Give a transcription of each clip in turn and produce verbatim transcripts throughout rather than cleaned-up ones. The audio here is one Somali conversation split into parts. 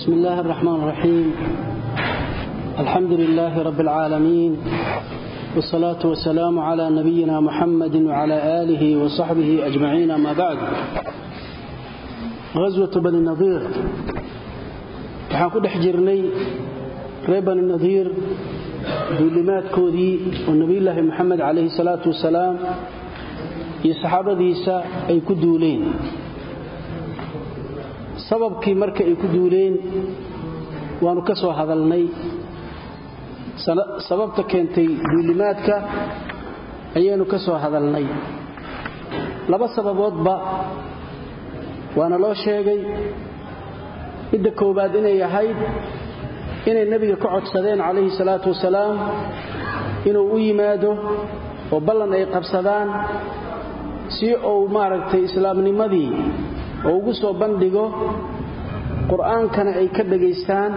بسم الله الرحمن الرحيم الحمد لله رب العالمين والصلاة والسلام على نبينا محمد وعلى آله وصحبه أجمعين ما بعد غزوة بني النضير وحاكو دحجرني ريب بني النضير بلمات كودي والنبي الله محمد عليه الصلاة والسلام يصحابة ديسا أي كدولين sababkii marka ay ku duuleen waanu ka soo hadalnay sababta keentay duulimaadka ayaanu ka soo hadalnay laba sababoodba waana loo sheegay midda koobaad inay ahayd inay nabiga ka codsadeen calayhi salaatu wasalaam inuu u yimaado oo ballan ay qabsadaan si uu maaragtay islaamnimadii oo ugu soo bandhigo quraankana ay ka dhageystaan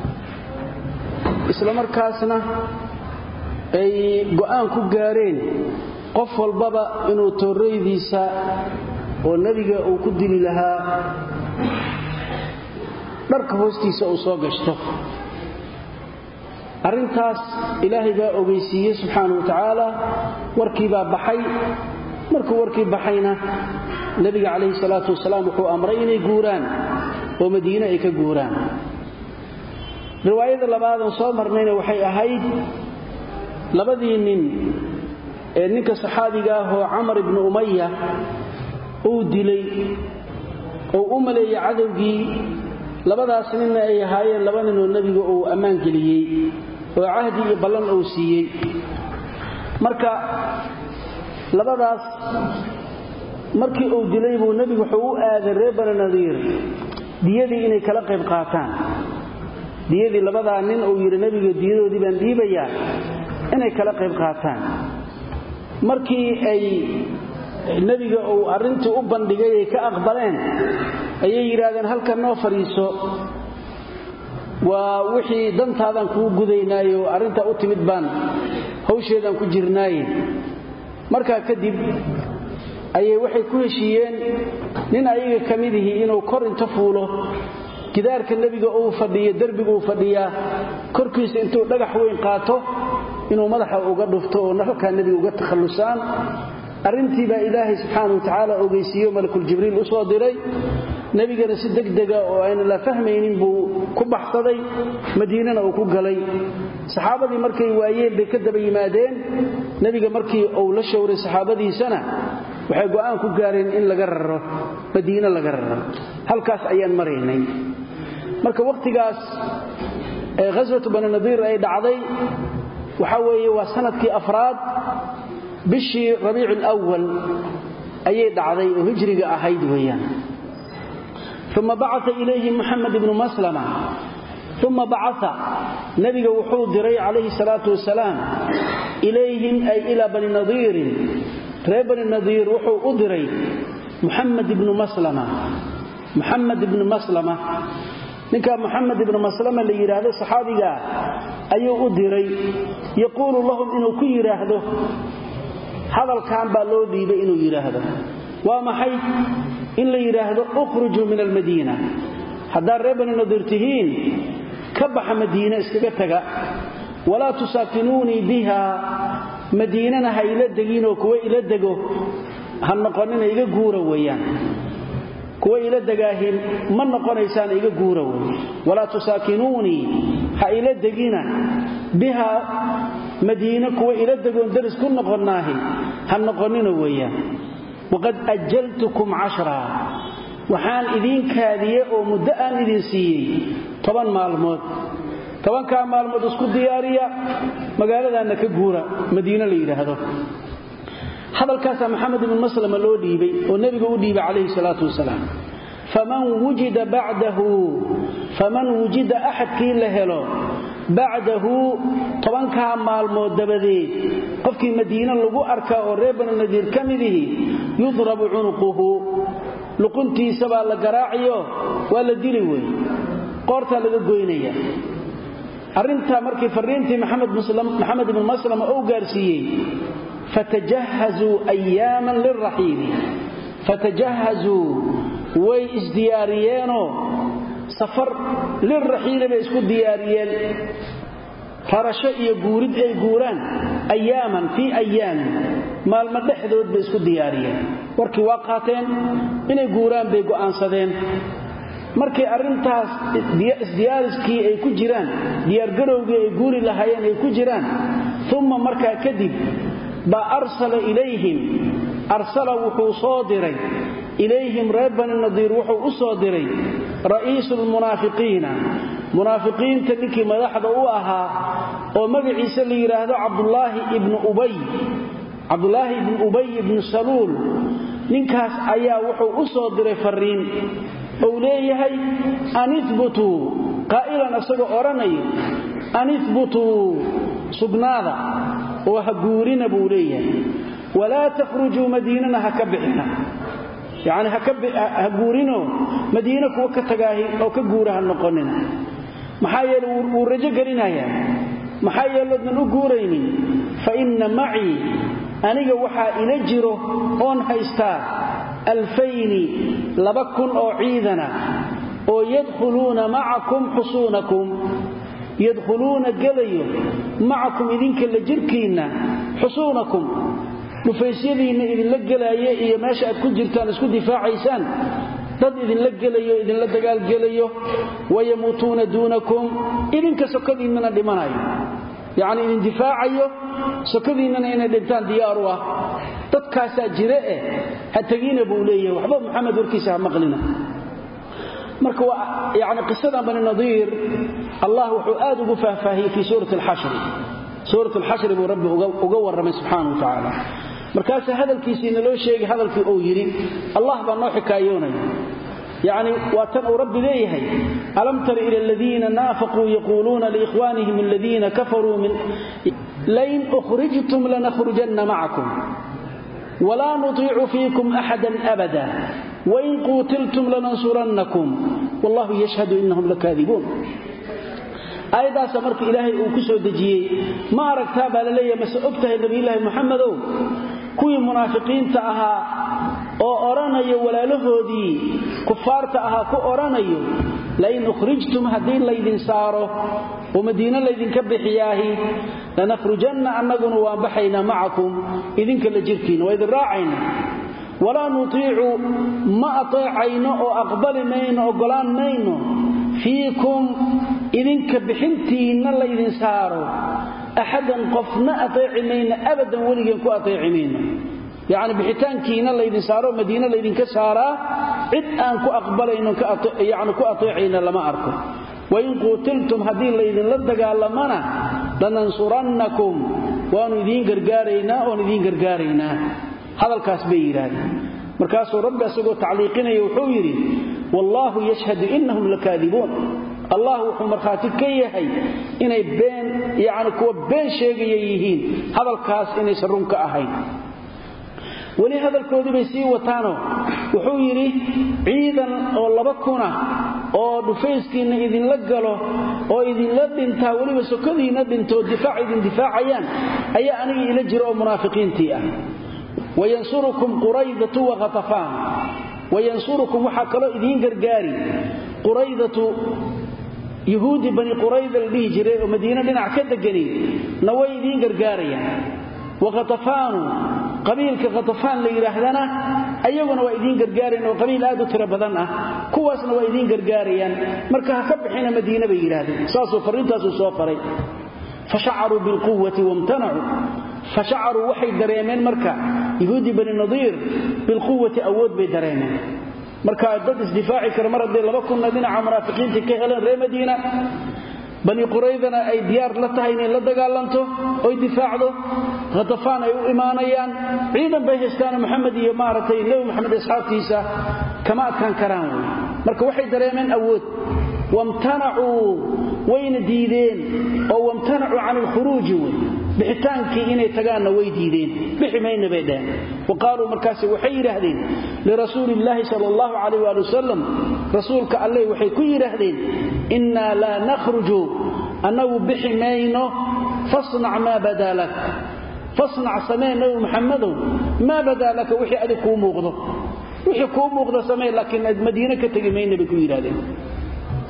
isla markaasna ay go'aan ku gaareen qof walbaba inuu tooreydiisa oo nabiga uu ku dili lahaa dharka hoostiisa uu soo gashto arintaas ilaahay baa ogeysiiyay subxaanahu wa ta'aala warkii baa baxay markuu warkii baxayna nabiga calayhi salaatu wasalaam wuxuu amray inay guuraan oo madiina ay ka guuraan riwaayada labaad oo soo marnayna waxay ahayd labadii nin ee ninka saxaabiga ah oo Amr ibn Umayya uu dilay oo u maleeyay cadawgii labadaas nin ay ahaayeen laba nin oo nabiga uu amaan geliyay oo ahdi iyo ballan uu siiyay marka labadaas markii uu dilay buu nabigu wuxuu u aaday reer Bani Nadiir diyadii inay kala qayb qaataan diyadii labada nin oo yiri nabiga diyadoodii baan dhiibayaa inay kala qayb qaataan markii ay nabiga uu arintii u bandhigay ay ka aqbaleen ayay yiraahdeen halka noo fariiso waa wixii dantaadan ku gudaynaayo arinta u timid baan hawsheedan ku jirnaay marka kadib ayay waxay ku heshiiyeen nin ayaga kamidihii inuu kor inta fuulo gidaarka nabiga uu fadhiyo darbiga uu fadhiya korkiisa intuu dhagax weyn qaato inuu madaxa uga dhufto oo nafka nabiga uga takhalusaan arintii baa ilaahay subxaanahu wa ta'aala ogeysiyo malakul jibriil u soo diray nabigana si degdeg ah oo aan la fahmaynin buu ku baxsaday madiinana uu ku galay saxaabadii markay waayeen bay ka daba yimaadeen nabiga markii uu la shawray saxaabadiisana waxay go'aan ku gaareen in laga raro madiina laga raro halkaas ayaan mareynay marka waqtigaas ee ghazwatu bani nadiir ay dhacday waxa weeye waa sanadkii afraad bishii rabiicul awwal ayay dhacday oo hijriga ahayd weeyaan ثم بعث إليه محمد بن مسلمة ثم بعث نبي وحود دري عليه الصلاة والسلام إليهم أي إلى بني نضير بني نضير وحو أدري محمد بن مسلمة محمد بن مسلمة نكا محمد بن مسلمة اللي يراهده صحابي أي أدري يقول لهم إنه كي يراهده هذا الكام بالو ديبه إنه يراهده وما حي إن لا يراهدوا أخرجوا من المدينة حتى ربنا نذرتهين كبح مدينة اسكتها ولا تساكنوني بها مدينة هايلا دقين وكوى إلا دقو هنقوننا إيقا قورا ويان كوى إلا دقاهين من نقونا إسان إيقا قورا ولا تساكنوني هايلا دقين بها مدينة كوى إلا دقون درس كن نقوناهين هنقوننا ويان وقد أجلتكم عشرة وحان إذين كاذية ومدأن إذين سيئي طبعا معلومات طبعا كان معلومات اسكو الديارية مقالة أنك قورة مدينة ليلة هذا هذا الكاسة محمد بن مسلم اللو ديبي والنبي قول ديبي عليه الصلاة والسلام فمن وجد بعده فمن وجد أحد كي لهلو بعده طبعا كان معلومات دبدي قفكي مدينة لغو أركا وريبنا النذير كمده يضرب عنقه لقنتي سبا لقراعيه ولا ديلوي قورتا لقوينية أرنتا مركي فرينتي محمد مسلم محمد بن مسلم أو قارسيي فتجهزوا أياما للرحيل فتجهزوا way isdiyaariyeenoo safar lirraxiil bay isku diyaariyeen farasho iyo guurid ay guuraan ayaaman fi ayaan maalma dhexdood bay isku diyaariyeen warkii waa qaateen inay guuraan bay go'aansadeen markii arintaas isdiyaariskii ay ku jiraan diyaar garowgii ay guuri lahaayeen ay ku jiraan thumma markaa kadib ba arsala ilayhim arsala wuxuu soo diray ilayhim rabban an-nadir wuxuu u soo diray ra'iisul munaafiqiina munaafiqiinta ninkii madaxda u ahaa oo magaciisa la yiraahdo Abdullah ibn Ubay Abdullah ibn Ubay ibn Salul ninkaas ayaa wuxuu u soo diray fariin oo leeyahay anithbutu qailan asaga oranayo anithbutu sugnaada oo ha guurina buu leeyahay wala takhruju madinana hakabixna yani ha guurino madiina kuwa ka tagaahi oo ka guuraha noqonina maxaa yeelay uu rajo galinaya maxaa yeelay u guuraynin fa inna ma'i aniga waxa ila jiro oon haystaa alfayni laba kun oo ciidana oo yadkhuluuna ma'akum husunakum yadkhuluuna galayo ma'akum idinka la jirkiina husunakum dhufaysyadiina idin la galaayo iyo meesha aad ku jirtaan isku difaacaysaan dad idin la galayo idin la dagaal galayo wayamutuna duunakum idinka sokadiinna dhimanayo yaani idin difaacayo sokadiinna inay dhintaan diyaar u ah dadkaas jire eh hatagiina buu leeyahay waxba maxamed warkiisa maqlina marka yaani qisada bani nadir allah wuxuu aad ugu faahfaahiyay fi suurat al-hashr suurat al-hashr buu rabbi uga warramay subhanahu wa ta'ala markaas hadalkiisina loo sheegay hadalkii uu yiri allah baa noo xikaayoonay يعني واتن ربي ليهي ألم تر إلى الذين نافقوا يقولون لإخوانهم الذين كفروا من لئن أخرجتم لنخرجن معكم ولا نطيع فيكم أحدا أبدا وإن قتلتم لننصرنكم والله يشهد إنهم لكاذبون أيضا سمرك إلهي وكسو دجيه ما ركتاب للي مسأبته النبي الله محمد كوي منافقين تأها oo oranayo walaalahoodii kufaarta aha ku oranayo la in ukhrijtum hadin laydin saaro oo madiina laydin ka bixiyaahi lanakhrujanna annaguna wa baxayna ma'akum idinka la jirkiina way raacayna wala nutii'u ma ata'ayna oo aqbalayna ogolaanayno fiikum idinka bixintiina laydin saaro ahadan qofna ata'ayna abadan waligan ku ata'ayna يعني بحيتانكينا ليدين سارو مدينة ليدين كسارا عد أن كو أقبلين يعني كو أطيعين لما أركم وإن قتلتم هدين ليدين لدقى لمنا لننصرنكم وأن يدين قرقارينا وأن يدين قرقارينا هذا الكاسبير هذا مركاس رب أسقوا تعليقين يوحويري والله يشهد إنهم لكاذبون الله وحمر خاتك يهي إني بين يعني كو بين شيئيين هذا الكاس إني سرونك أهين ولي هذا الكودي بيسي وطانو وحو يري عيدا او لبكونا او دفيسكينا إذن لقلو او إذن لدنتا ولي بسكذينا دنتو دفاع إذن دفاعيان أي أني إلى جرؤ منافقين تيئا وينصركم قريضة وغطفان وينصركم وحكالو إذن قرقاري قريضة يهودي بني قريضة اللي جري ومدينة لنا عكد قليل نوي إذن قرقاريا وغطفان قبيلك غطفان ليراهدنا ايغنا waa idin gargaareen oo qabiil aad u tiro badan ah kuwaasna waa idin gargaarayaan marka ka bixina madiina bay yiraahdeen saasoo fariintaas soo faray fasha'aru bil quwwati wamtana'u fasha'aru waxay dareemeen marka yahuudi bani nadir bil quwwati awood bay dareemeen marka dad isdifaaci kara mar haday laba kun dhinaca munaafiqiinta ka heleen reer madiina bani quraydana ay diyaar la tahay in la dagaalanto oo difaacdo غطفان ay u imaanayaan ciidan bay haystaan Muhammad iyo maaratay Nabi Muhammad asxaabtiisa kama kan karaan marka waxay dareemeen awood wamtana'u wayna diideen oo wamtana'u 'an al-khuruj bixitaankii inay tagaana way diideen biximayna baydaan waqaalu markaas waxay yiraahdeen li rasuulillahi sallallahu alayhi wa sallam rasuulka allah waxay ku yiraahdeen inna la nakhruju annahu bihimayno fasna' ma badalak فاصنع سمين نبي محمد ما بدا لك وحي أدك ومغضو وحي كومغضو سمين لكن المدينة كتغمين بكوير هذا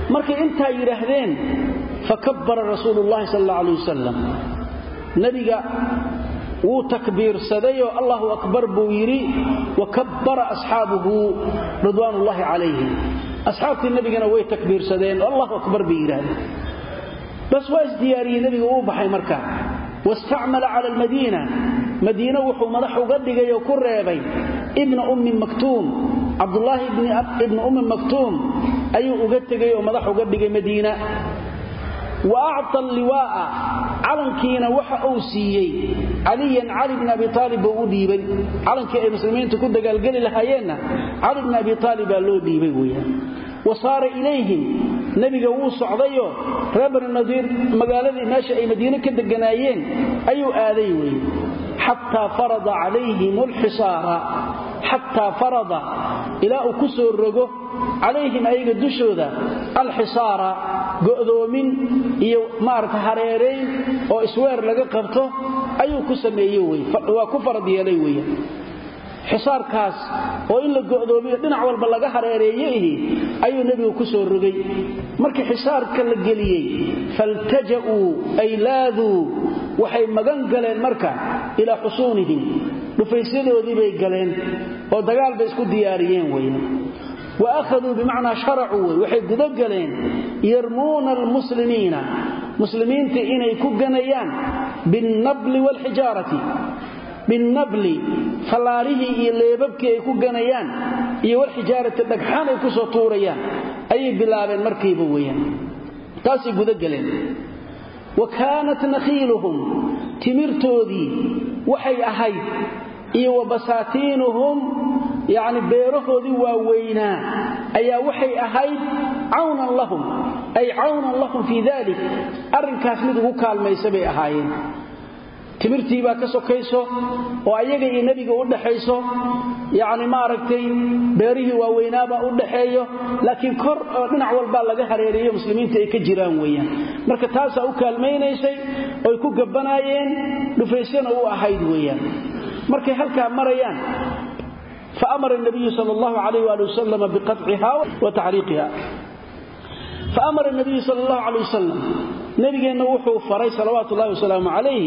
markay inta yiraahdeen fakabbara rasuulullaahi sallallahu alayhi wasallam nabiga uu takbiir sadayo Allahu akbar buu yiri wa kabbara ashaabuhu ridwanullahi alayhi ashaabti nabigana way takbiir sadeen Allahu akbar bi yiraahdeen bas waa isdiyaariyay nabiga uu baxay markaa واستعمل على المدينة مدينة وحو مدح وقدق يكون ريبي ابن أم مكتوم عبد الله ابن, ابن أم مكتوم أي وقدق ومدح وقدق مدينة وأعطى اللواء علن كينا وحا أوسيي عليا علي بن أبي طالب وأوديبا علن كي المسلمين تكون قال قال لهاينا علي بن أبي طالب وأوديبا وصار إليهم نبي وuu socdayo reer nadiir magaaladii meesha ay madiina ka deganaayeen ayuu aaday weey hatta farada alayhim alhisara hatta farada ila kusoo rogo alayhim ayga dushooda alhisara go'doomin iyo maarta hareereyn oo isweer laga qabto ayuu ku sameeyay weey waa ku farad yeelay weey xisaarkaas oo in la go'doomiyo dhinac walba laga hareereeyay ayuu nabigu ku soo rogay markii xisaarka la galiyay faltaja'u aylaadu waxay magan galeen marka ila xusuunihim dhufaysadoodii bay galeen oo dagaal bay isku diyaariyeen weeyaan wa akhaduu bimaana shar'u waxay gudo galeen yarmuuna almuslimiina muslimiinta inay ku ganayaan bin nabli wal hijarati بالنبل فلاره iyo leebabkii ay ku ganayaan iyo wal xijaarada dhagxaan ay ku soo tuurayaan ay bilaabeen markiiba weeyaan taasi guda galeen وكانت نخيلهم تمرتودي waxay ahayd iyo wabasaatiinuhum yaani beerahoodii waaweyna ayaa waxay ahayd cawnan lahum ay cawnan lahum fi dhalik arrinkaas mid ugu kaalmaysay ahaayeen timirtii baa ka sokayso oo ayaga iyo nabiga u dhaxayso yaani ma aragtay beerihii waaweynaaba u dhaxeeyo laakiin kor dhinac walba laga hareeriyo muslimiinta ay ka jiraan weeyaan marka taas uu kaalmeynaysay oo ku gabanaayeen dhufaysana uu ahayd weeyaan markay halka marayaan fa amara an-nabiy sallallahu alayhi wa sallam biqat'iha wa tahriqiha fa amara an-nabiy sallallahu alayhi wa sallam nabigeena wuxuu faray salawaatullaahi wa salaamu alayhi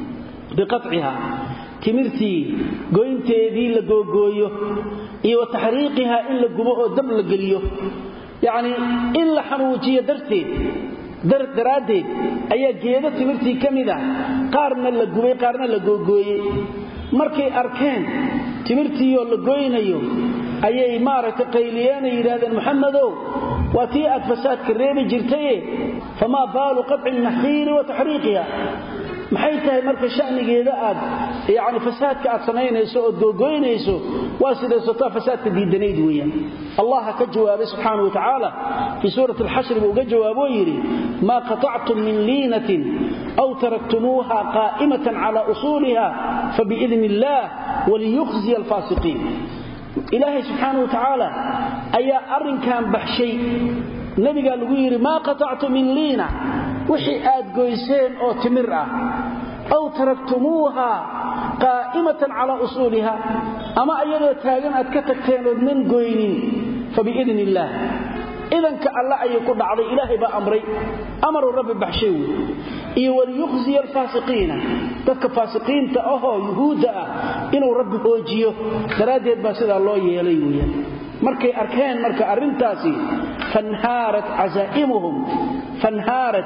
بقطعها تمرتي goynteedii la googooyo iyo tahriiqiha in la gubo oo dab la galiyo yaani in la xanuujiyo darteed dar daraadeed ayaa geedo timirtii kamida qaarna la gubay qaarna la googooyay markay arkeen timirtii oo la gooynayo ayay maaragtay qayliyeen yiraahdeen maxamedow waati aad fasaadka reebi jirtay fama baalu qat'i an-nakhil wa tahriiqiha maxay tahay marka shanigeeda aad yaani fasaadka aad sameynayso oo googooynayso waa sida soo fasaadka diidaneed weeyaan Allah ka jawaabay subhanahu wa ta'ala fi surati al-hashr uu ga jawaabo yiri ma qata'tum min linatin aw taraktumuha qa'imatan ala usuliha fa bi idhnillah wa liyukhzi al-fasiqin Ilaahi subhanahu wa ta'ala ayaa arrinkan baxshay nabiga lagu yiri ma qata'tum min lina wixii aad goyseen oo timir ah aw taraktumuha qa'imatan ala usuliha ama ayadoo taagan aad ka tagteen oo min goynin fa bi idhnillah idan ka alla ay ku dhacday ilaahay ba amray amaru rabbi baxshay iyo wal yukhzi al fasiqiina dadka fasiqiinta ah yahuuda inuu rabbi hoojiyo daraadeed ba sida loo yeelay weeyaan markay arkeen marka arintaasi fanharat azaimuhum fanharat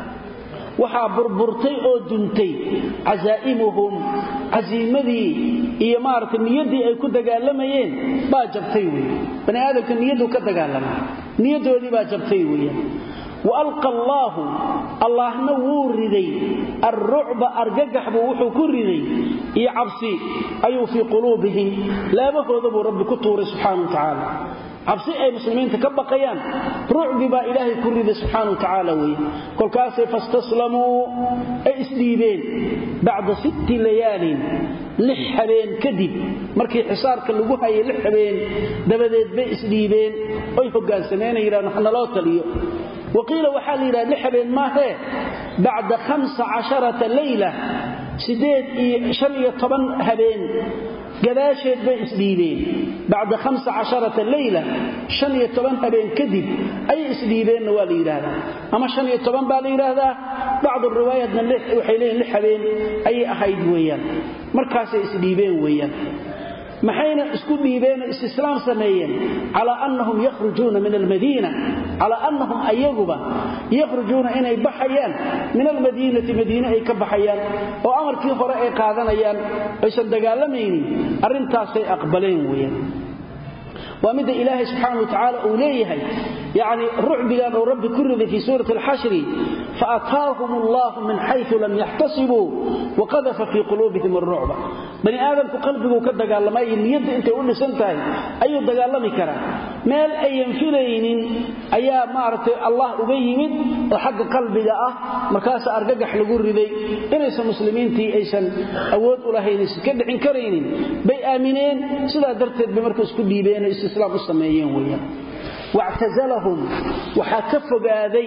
waxa burburtay oo duntay azaimuhum aziimadii iyo maarta niyadii ay ku dagaalamayeen baa jabtay weey bani aadamka niyadu ka dagaalamay niyadoodii baa jabtay weey وألقى الله الله نورذي الرعب أرجح بوحو كرذي يعبسي أي في قلوبهم لا بفضب رب كتور سبحانه وتعالى عبسي أي مسلمين تكبق قيام رعب با إلهي كرذي سبحانه وتعالى وي كل كاسي فاستسلموا أي إسليبين بعد ست ليال لحبين كذب markii xisaarka lagu hayay lixbeen dabadeed bay isdiibeen oo hoggaan sameeyeen nahna loo taliyo وقيل وحال إلى لحبين ما هي بعد خمس عشرة ليلة سديد شرية طبن هبين gadaasheed bay isdhiibeen bacda khamsa casharata layla shan iyo toban habeen kadib ay isdhiibeen waa la yiraahdaa ama shan iyo toban baa la yiraahdaa bacd riwaayadna waxay leeyihiin lix habeen ay ahayd weeyaan markaas ay isdhiibeen weeyaan maxayna isku dhiibeen islaam sameeyeen ala annahum yakhrujuna min almadina ala annahum ayaguba yakhrujuna inay baxayaan min almadinati madina ay ka baxayaan oo amarkii hore ay qaadanayaan aysan dagaalamaynin arintaas ay aqbaleen weeyaan ومد إله سبحانه وتعالى أوليه يعني رعبا أو رب كرد في سورة الحشر فأتاهم الله من حيث لم يحتسبوا وقذف في قلوبهم الرعب بني آدم قلبه كده قال لما يد أنت يقول لي سنتهي أي قال لما كرا مال أي فلين أي معرة الله أبيمد وحق قلبي أه مركاس أرجح لجور ذي إنس مسلمين تي أيسن أود أولهين كده عن كرين بي آمنين سلا درت بمركز كبي بين استسلام السمايين ويا واعتزلهم وحكفوا هذي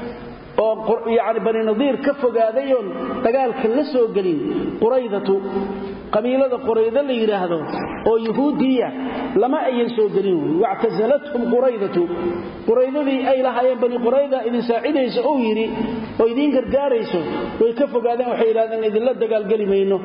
يعني بني نضير كفوا هذيون دغال كلا سو غلين قريده قبيله قريده اللي يراهدو او يهوديه لما اي سو غلين واعتزلتهم قريده قريدتي اي لهايين بني قريده ان ساعديسو او يري او يدين غرغاريسو way ka fogaadeen waxay yiraahdeen idin la dagaal gali mayno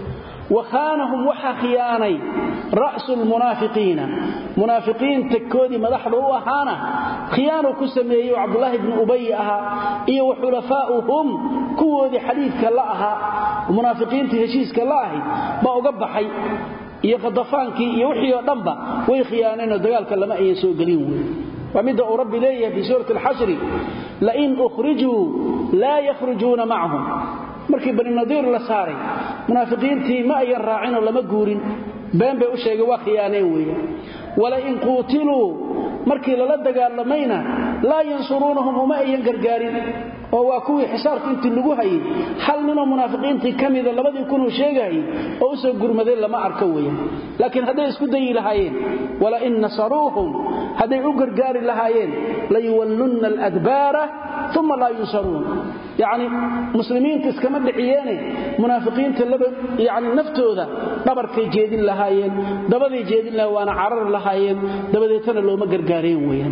وخانهم وحا خياني رأس المنافقين منافقين تكودي مدحضه وحانا خيانه كسميه عبد الله بن أبي أها إيه وحلفاؤهم كودي حديث كاللأها ومنافقين تهشيس كاللأهي باو قبحي إيه قدفانك يوحي ودنبا ويخيانين ودقالك لما يسوء قليل ومدى رب ليه في سورة الحشر لئن أخرجوا لا يخرجون معهم markii bani nadiir la saaray munaafiqiintii ma ay raacin oo lama guurin been bay u sheegay waa khiyaanay weeyaan wala in qutilu markii la dagaalamayna la yansurunhum ma ay gargaarin oo waa kuwii xisaarka intii lagu hayay hal nin oo munaafiqiintii kamida labadii kun uu sheegay oo soo gurmaday lama arko weeyaan laakiin haday isku dayi lahaayeen wala in nasaruhum haday u gargaari lahaayeen la yuwallunna al-adbara thumma la yusarun يعني مسلمين كما دحيين منافقين تلبا يعني نفتودا دبركay jeedin lahaayeen dabadii jeedin lahaa waana carar lahaayeen dabadeetana looma gargaareen weeyaan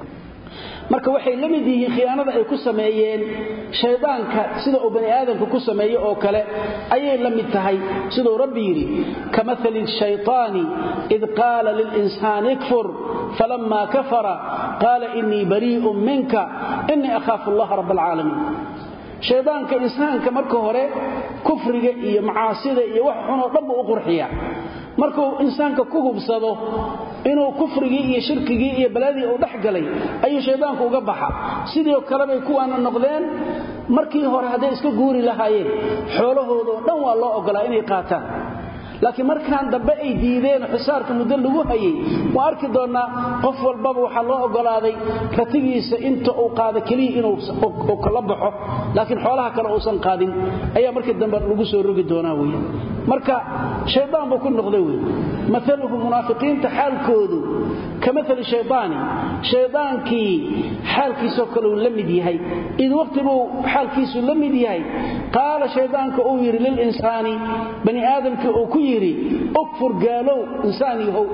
marka waxay lamid yihiin khiyaanada ay ku sameeyeen shaydaanka sida uu bani aadamku ku sameeyo oo kale ayay lamid tahay sida rabbi yiri kamathali shaytaani id qaala lil insani ikfur falamma kafara qaala inni bari'un minka inni akhafu allaha rabbul alamin shaydaanka insaanka marka hore kufriga iyo macaasida iyo wax xun oo dhanba u qurxiya markuu insaanka ku hubsado inuu kufrigi iyo shirkigi iyo baladii uu dhaxgalay ayuu shaydaanku uga baxa sidoo kale bay kuwana noqdeen markii hore haday iska guuri lahaayeen xoolahooda dhan waa loo ogolaa inay qaataan laakiin markaan dambe ay diideen xisaarka muddo lagu hayay waa arki doona qof walba waxa loo ogolaaday ratigiisa inta uu qaado kaliya inuu kala baxo laakiin xoolaha kale uusan qaadin ayaa markii dambe lagu soo rogi doonaa weey marka shaydaan buu ku noqday weey مثله منافقين تحالكودو كمثل الشيطان شيطانكي حالكيسو كلو لمد يحي اذ وقت بو حالكيسو لمد يحي قال شيطانك او يري للانسان بني ادمك او كيري اكفر قالوا انساني هو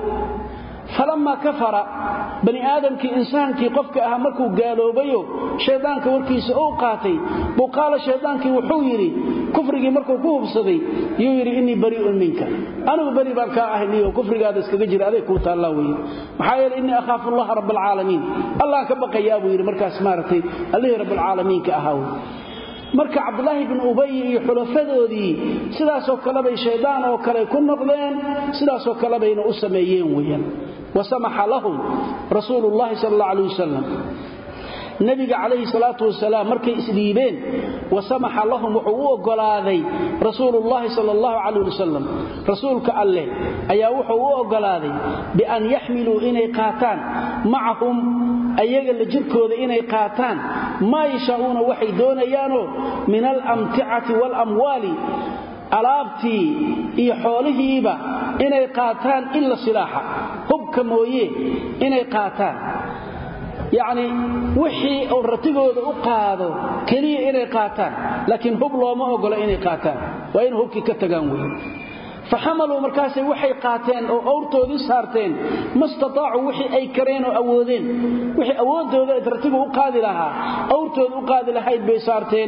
فلما كفر بني آدم كي إنسان كي قفك أهمكو قالوا بيو شيطان كوركيس أو قاتي وقال شيطان كي وحويري كفرقي مركو كوه بصدي يويري إني بريء منك أنا بريء بانك أهلي وكفرق هذا اسكجر عليك وتالله محايل إني أخاف الله رب العالمين الله كبقى يا أبوير مركا اسمارتي الله رب العالمين كأهوي marka Abdullah ibn Ubay iyo xulafadoodii sidaas oo kale bay shaydaan oo kale ku noqdeen sidaas oo kale bayna u sameeyeen weeyaan wasamaha lahum rasuulullah sallallahu alayhi wasallam nabiga alayhi salatu wasalaam markay isdiibeen wasamaha lahum wuxuu ogolaaday rasuulullah sallallahu alayhi wasallam rasuulka alle ayaa wuxuu u ogolaaday bi an yahmilu inay qaataan macahum ayaga la jirkooda inay qaataan ma yashauna waxay doonayaano min al-amti'ati wal amwali alaabti iyo xoolihiiba inay qaataan illa silaaha hubka mooyee inay qaataan يعني وحي او رتيغودا u qaado kaliya inay qaataan laakiin hub looma ogola inay qaataan waa in hubki ka tagaan weey faxamalu markaas waxay qaateen oo awrtoodii saarteen mastataacu wixii ay kareen oo awoodeen wixii awoodooda tartiib u qaadi lahaa awrtooda u qaadi lahayd bay saarteen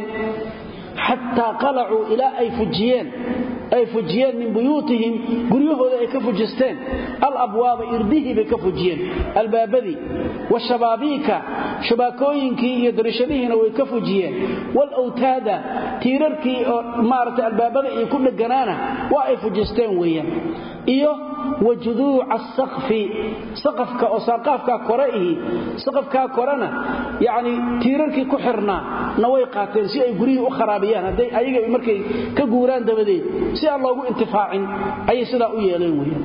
hatta qala'u ila ay fujiyeen ay fujiyeen min buyutihim guryahooda ay ka fujisteen al abwaab irdihi bay ka fujiyeen albaabadi washabaabika shabakooyinkii iyo darashadihiina way ka fujiyeen wal awtada tiirarkii oo maarta albaabada ay ku dhaganaana waa ay fujisteen weeyaan iyo wajuduuc as-saqfi saqafka oo saqafka koreehi saqafka korana yaani tiirarkii ku xirnaa na way qaateen si ay guriga u kharaabiyaan haday ayaga markay ka guuraan dabadeed si aan loogu intifaacin ay sida u yeeleen weeyaan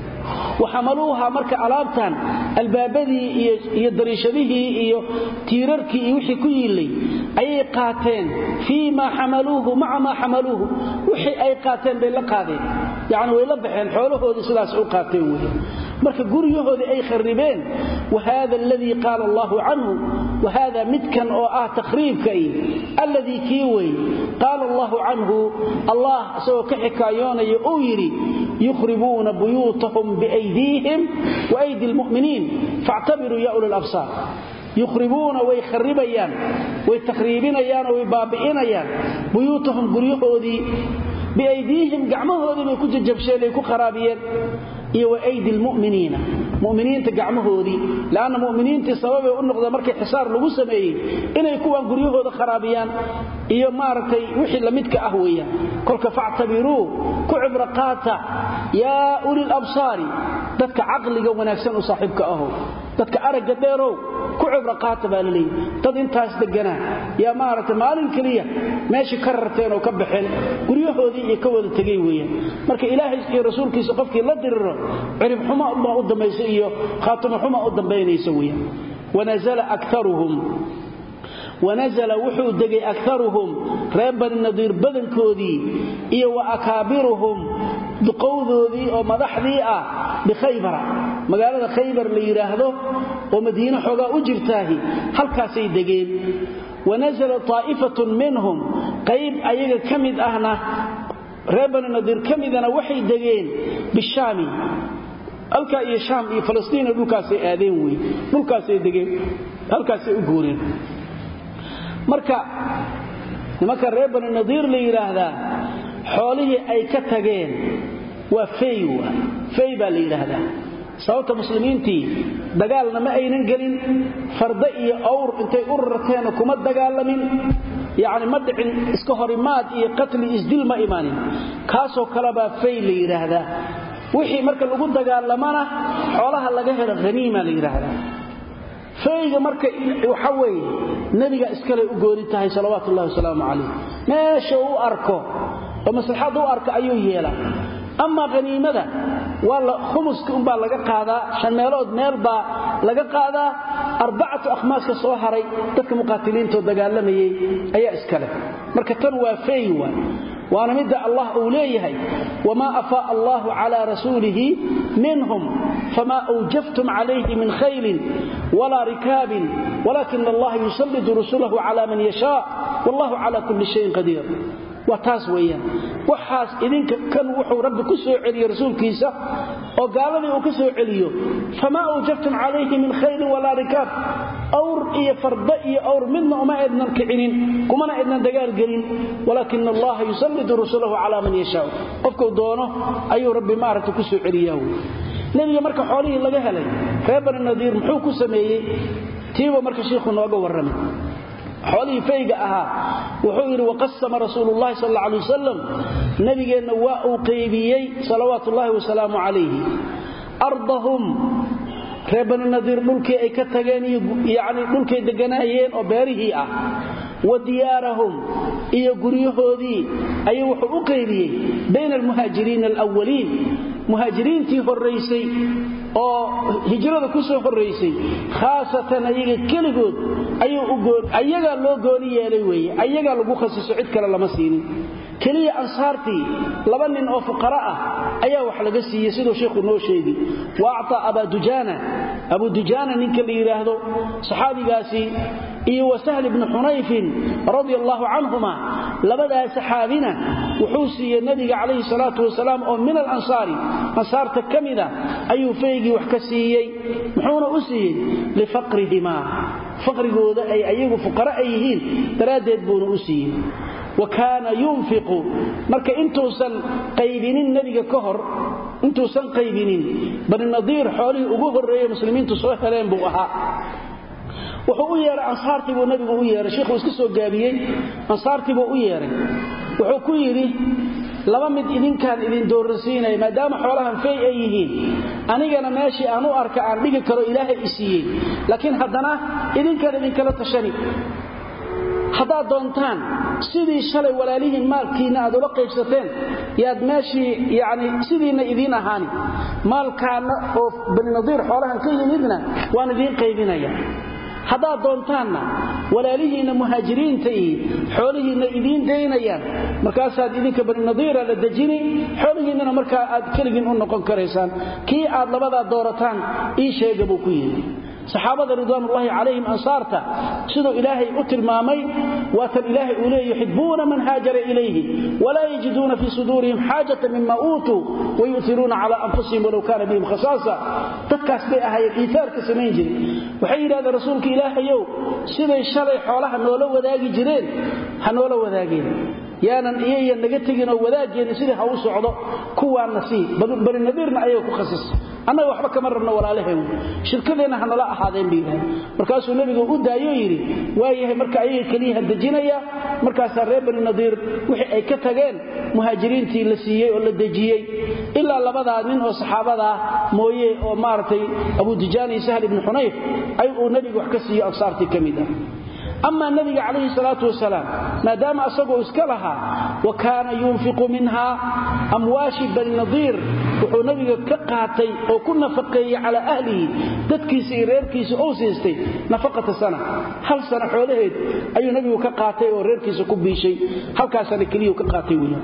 وحملوها marka alaabtan albaabadii iyo iyo darishadihii iyo tiirarkii iyo wixii ku yilay ay qaateen fiima hamaluhu ma'a ma hamaluhu wixii ay qaateen bay la qaadeen yaani way la baxeen xoolahoodii sidaas u qaateen weeyaan marka guriyahoodii ay kharibeen wahada alladhi qala Allahu anhu wahada midkan oo ah takhriibkay alladhi kiwi qala Allahu anhu Allah soo ka xikaayoonay oo yiri yukhribuna buyutahum biaydihim wa aydi almu'minin fa'tabiru ya ulul absar يخربون ويخربيان ويتخريبينيان ويبابئينيان بيوتهم غريهودي بأيديهم قعمهودي بيكو ججبشين ليكو خرابيين iyo aydi almu'miniina mu'miniinta gacmahoodi laana mu'miniinta sabab ay u noqdo markay xisaar lagu sameeyay inay kuwan guryahooda kharaabiyaan iyo maartay wixii la midka ah weeyaan kolka fa'tabiru ku ibra qaata ya ulil absari dadka aqliga wanaagsan u saaxiibka ah dadka aragga dheerow ku ibra qaata baalay dad intaas deganaa ya maartay maalin kaliya meeshii ka rarteen oo ka baxeen guryahoodii ay ka wada tagay weeyaan marka ilaahay iyo rasuulkiisa qofkii la diriro cirib xuma Allah u dambeeyay iyo khaatimo xuma u dambeeyay weeyaan wanazala aktharuhum ونزل وحو دغي اكثرهم ريب النذير بدنكودي iyo wa akaabiruhum duqowdoodii oo madaxdii ah bikhaybar magaalada khaybar la yiraahdo oo madiina xoga u jirtaahi halkaas ay degeen ونزل طائفه منهم qayb ayaga kamid ahna reeb النذير kamidana waxay degeen bishaami halka iyo shaam iyo falastiin dhulkaas ay aadeen way dhulkaas ay degeen halkaas ay u guureen marka nimanka reeb النذير la yiraahdaa xoolihii ay ka tageen waa faywa fayba la yiraahdaa sababta muslimiintii dagaalna ma aynan galin farda iyo awr intay u rarteen kuma dagaalamin yaani ma dhicin iska horimaad iyo qatl isdil ma imaanin kaasoo kala ba fay la yiraahdaa wixii marka lagu dagaalamana xoolaha laga helo qaniima la yiraahdaa fayga marka waxa weeye nabiga iskale u goori tahay salawaatu allah salaamu alayhi meesha uu arko oo maslaxad uu arko ayuu yeelaa ama qaniimada wala khumuska um baa laga qaadaa shan meelood meel baa laga qaadaa arbacatu akhmaas ka soo haray dadka muqaatiliinta dagaalamayay ayaa iskale marka tan waa faywa وانا مد الله أوليه وما أفاء الله على رسوله منهم فما أوجفتم عليه من خيل ولا ركاب ولكن الله يسلط رسله على من يشاء والله على كل شيء قدير وتاسويا وحاس إذنك كان وحو رب كسو علي رسول كيسا وقال لي وكسو عليه فما أوجفتم عليه من خيل ولا ركاب أور إيا فرضئي أور منا وما إذن الكعين كمنا إذن دقال قلين ولكن الله يسلط رسله على من يشاء قفكو دونه أي ربي مارت كسو عليه نبي مركا حواليه اللي قهلي فيبر النذير محوكو سميه تيوى مركا شيخنا وقو ورمي حوالي فيق أها وحوير وقسم رسول الله صلى الله عليه وسلم نبي نواء قيبيي صلوات الله وسلام عليه أرضهم ريبان النذير نلكي أي كتغاني يعني نلكي دقنايين وباره أه وديارهم إيا قريهودي أي وحو قيبيي بين المهاجرين الأولين مهاجرين تيه الرئيسي oo hijrada ku soo horeysay khaasatan ayaga kaligood ayuu u goon ayaga loo gooni yeelay weeye ayaga lagu khasiso cid kale lama siinin kaliya ansaartii laba nin oo fuqara ah ayaa wax laga siiyay sidoo sheekhu noo sheegay wa'ata aba dujana abu dujana ninka la yiraahdo saxaabigaasi iyo wasahl ibn hunayf radiyallahu anhuma labada saxaabina wuxuu siiyay nabiga kaleey salaatu wasalaam oo min al-ansari ansarta kamida ayuu feegi wax ka siiyay muxuuna u siiyay li faqrihima faqrigooda ay ayagu fuqara ay yihiin daraadeed buu u siiyay وكان ينفق marka intuusan qaybinin nabiga ka hor intuusan qaybinin bani nadiir xoolii ugu horeeyay muslimiintu soo heleen buu ahaa wuxuu u yeeray ansaartii buu nabigu u yeeray sheekhu iska soo gaabiyay ansaartii buu u yeeray wuxuu ku yiri laba mid idinkaan idin doorasiinay maadaama xoolahan fay ay yihiin anigana meeshii aan u arka aan dhigi karo ilaahay isiiyay laakiin haddana idinkaan idin kala tashani hadaa doontaan sidii shalay walaalihiin maalkiina aad ula qaybsateen yaad meeshii yaani sidiina idin ahaani maalkaana oo bani nadiir xoolahan ka yimidna waan idin qaybinaya hadaa doontaanna walaalihiina muhaajiriinta ee xoolihiina idin deynayaan markaas aad idinka bani nadiir la dajini xoolihiina marka aad kaligiin u noqon kareysaan kii aad labada doorataan ii sheega buu ku yiri saxaabada ridwanullaahi calayhim ansaarta sidoo ilaahay u tilmaamay wa tan ilaahay u leeyahay yuhibbuna man haajara ilayhi wala yajiduna fi sudurihim haajatan mimma utu wa yu'thiruna ala anfusihim walau kana bihim khasasa dadkaas bay ahaayeen iitaarka sameyn jiray waxay yiraahdeen rasuulka ilaahayow siday shalay xoolaha noola wadaagi jireen ha noola wadaageen yaanan iyay naga tagin oo wadaageen sidii ha u socdo kuwa nasiib bari nadiirna ayay ku khasas annaga waxba kama rabno walaalaheen shirkadeena hanala ahaadeen biiran markaasuu nabiga u daayo yiri waayahay marka ayay kaliya dajinaya markaas reer bani nadiir wixii ay ka tageen muhaajiriintii la siiyay oo la dajiyay illa labada nin oo saxaabada mooyee oo maartay abu dujani sahl ibn hunayf ay uu nabiga wax ka siiyay ansaartii kamida أما النبي عليه الصلاة والسلام ما دام أصبه اسكلها وكان ينفق منها أمواشي بني نظير وحو نبي كقاتي وكنا فقيه على أهله تدكيس إيريركيس أوسيستي نفقة سنة هل سنة حولهد أي نبي كقاتي وإيريركيس كبي شيء هل كاسن كليه كقاتي ويا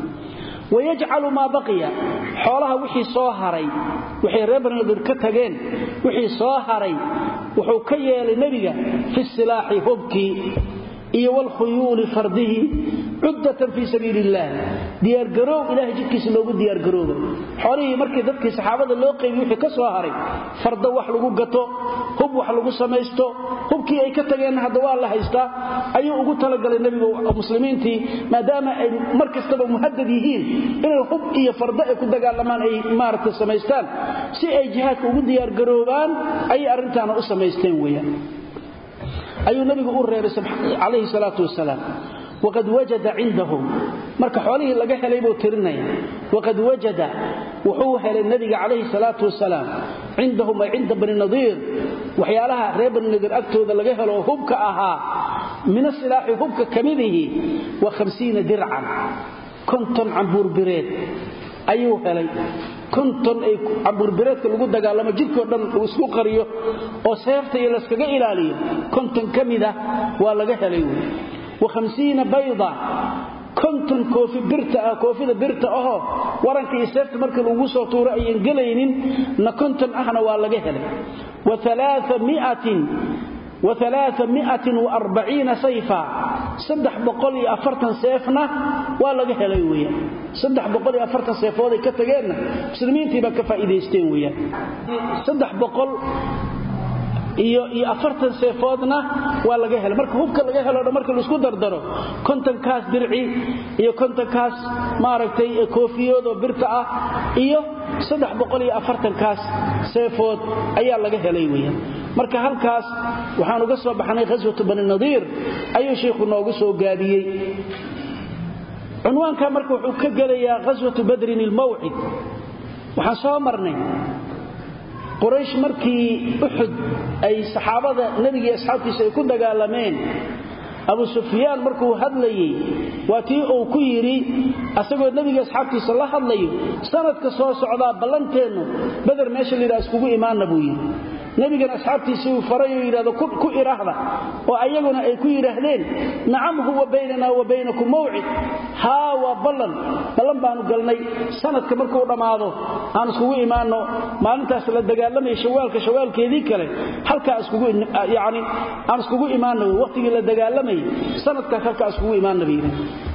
ويجعل ما بقي حولها وحي صاهري وحي ربنا دركتهين وحي صاهري وحو كيال النبي في السلاح هبكي iyo wal khuyul fardihi uddatan fi sabilillah diyaar garow ilaahay jidkiisa loogu diyaar garoobo xoolihii markii dadkii saxaabada loo qeybiyay wixii ka soo haray farda wax lagu gato hub wax lagu sameeysto hubkii ay ka tageen hadda waa la haystaa ayuu ugu talagalay nabiga muslimiintii maadaama ay markastaba muhaddad yihiin inay hub iyo farda ay ku dagaalamaan ay maarta sameystaan si ay jihaadka ugu diyaar garoobaan ay arintaana u sameysteen weeyaan أي النبي أرى عليه الصلاة والسلام وقد وجد عندهم مرك حواليه لقى حليبه ترنيا وقد وجد وحوها للنبي عليه الصلاة والسلام عندهم عند بني النضير وحيالها ريب النضير أكتوذ لقى له هبك أها من السلاح هبك كمذه وخمسين درعا كنتم عن بوربريد أيها لي كنتم أي عبوربريد لقد دقالما جدكو دن اسكو قريو oo seefta iyo laskaga ilaaliyo konton kamida waa laga helay وخمسين بيضة konton koofi birta ah koofida birta ah waranka iyo seefta marka lagu soo tuuro ay galaynin na konton ahna waa laga helay وثلاثمائة وثلاثمائة وأربعين سيفا صدح بقولي أفرتن سيفنا ولا جهلي ويا صدح بقولي أفرتن سيفودي كتجرنا مسلمين تبقى كفائدة ويا صدح بقول iyo iyo afartan seefoodna waa laga helay marka hubka laga helo marka la isku dardaro konton kaas dirci iyo konton kaas maaragtay koofiyoodo birta ah iyo saddex boqol iyo afartan kaas seefood ayaa laga helay weeyaan marka halkaas waxaan uga soo baxnay qaswatu bani nadiir ayuu sheekhu noogu soo gaabiyay cinwaanka marka wuxuu ka galayaa qaswatu badrin al-maw'id waxaan soo marnay قريش مركي أحد أي صحابة نبي أصحابه سيكون دقالمين أبو سفيان مركو هدلي واتي أو كيري أساقوا النبي أصحابه صلى الله عليه سنة كسوة سعوداء بلانتينو بدر ماشي اللي رأسكوه إيمان نبوي nabigana asxaabtiisa uu faray oo yiraahdo ku iraahda oo ayaguna ay ku yiraahdeen nacam huwa baynana wa baynakum maw'id ha wa ballan ballan baanu galnay sanadka markuu dhamaado aan isku iimaano maalintaas la dagaalamay shawaalka shawaalkeedii kale halka isku yaani aan isku iimaano waqtigii la dagaalamay sanadka halka isku iimaan nabiga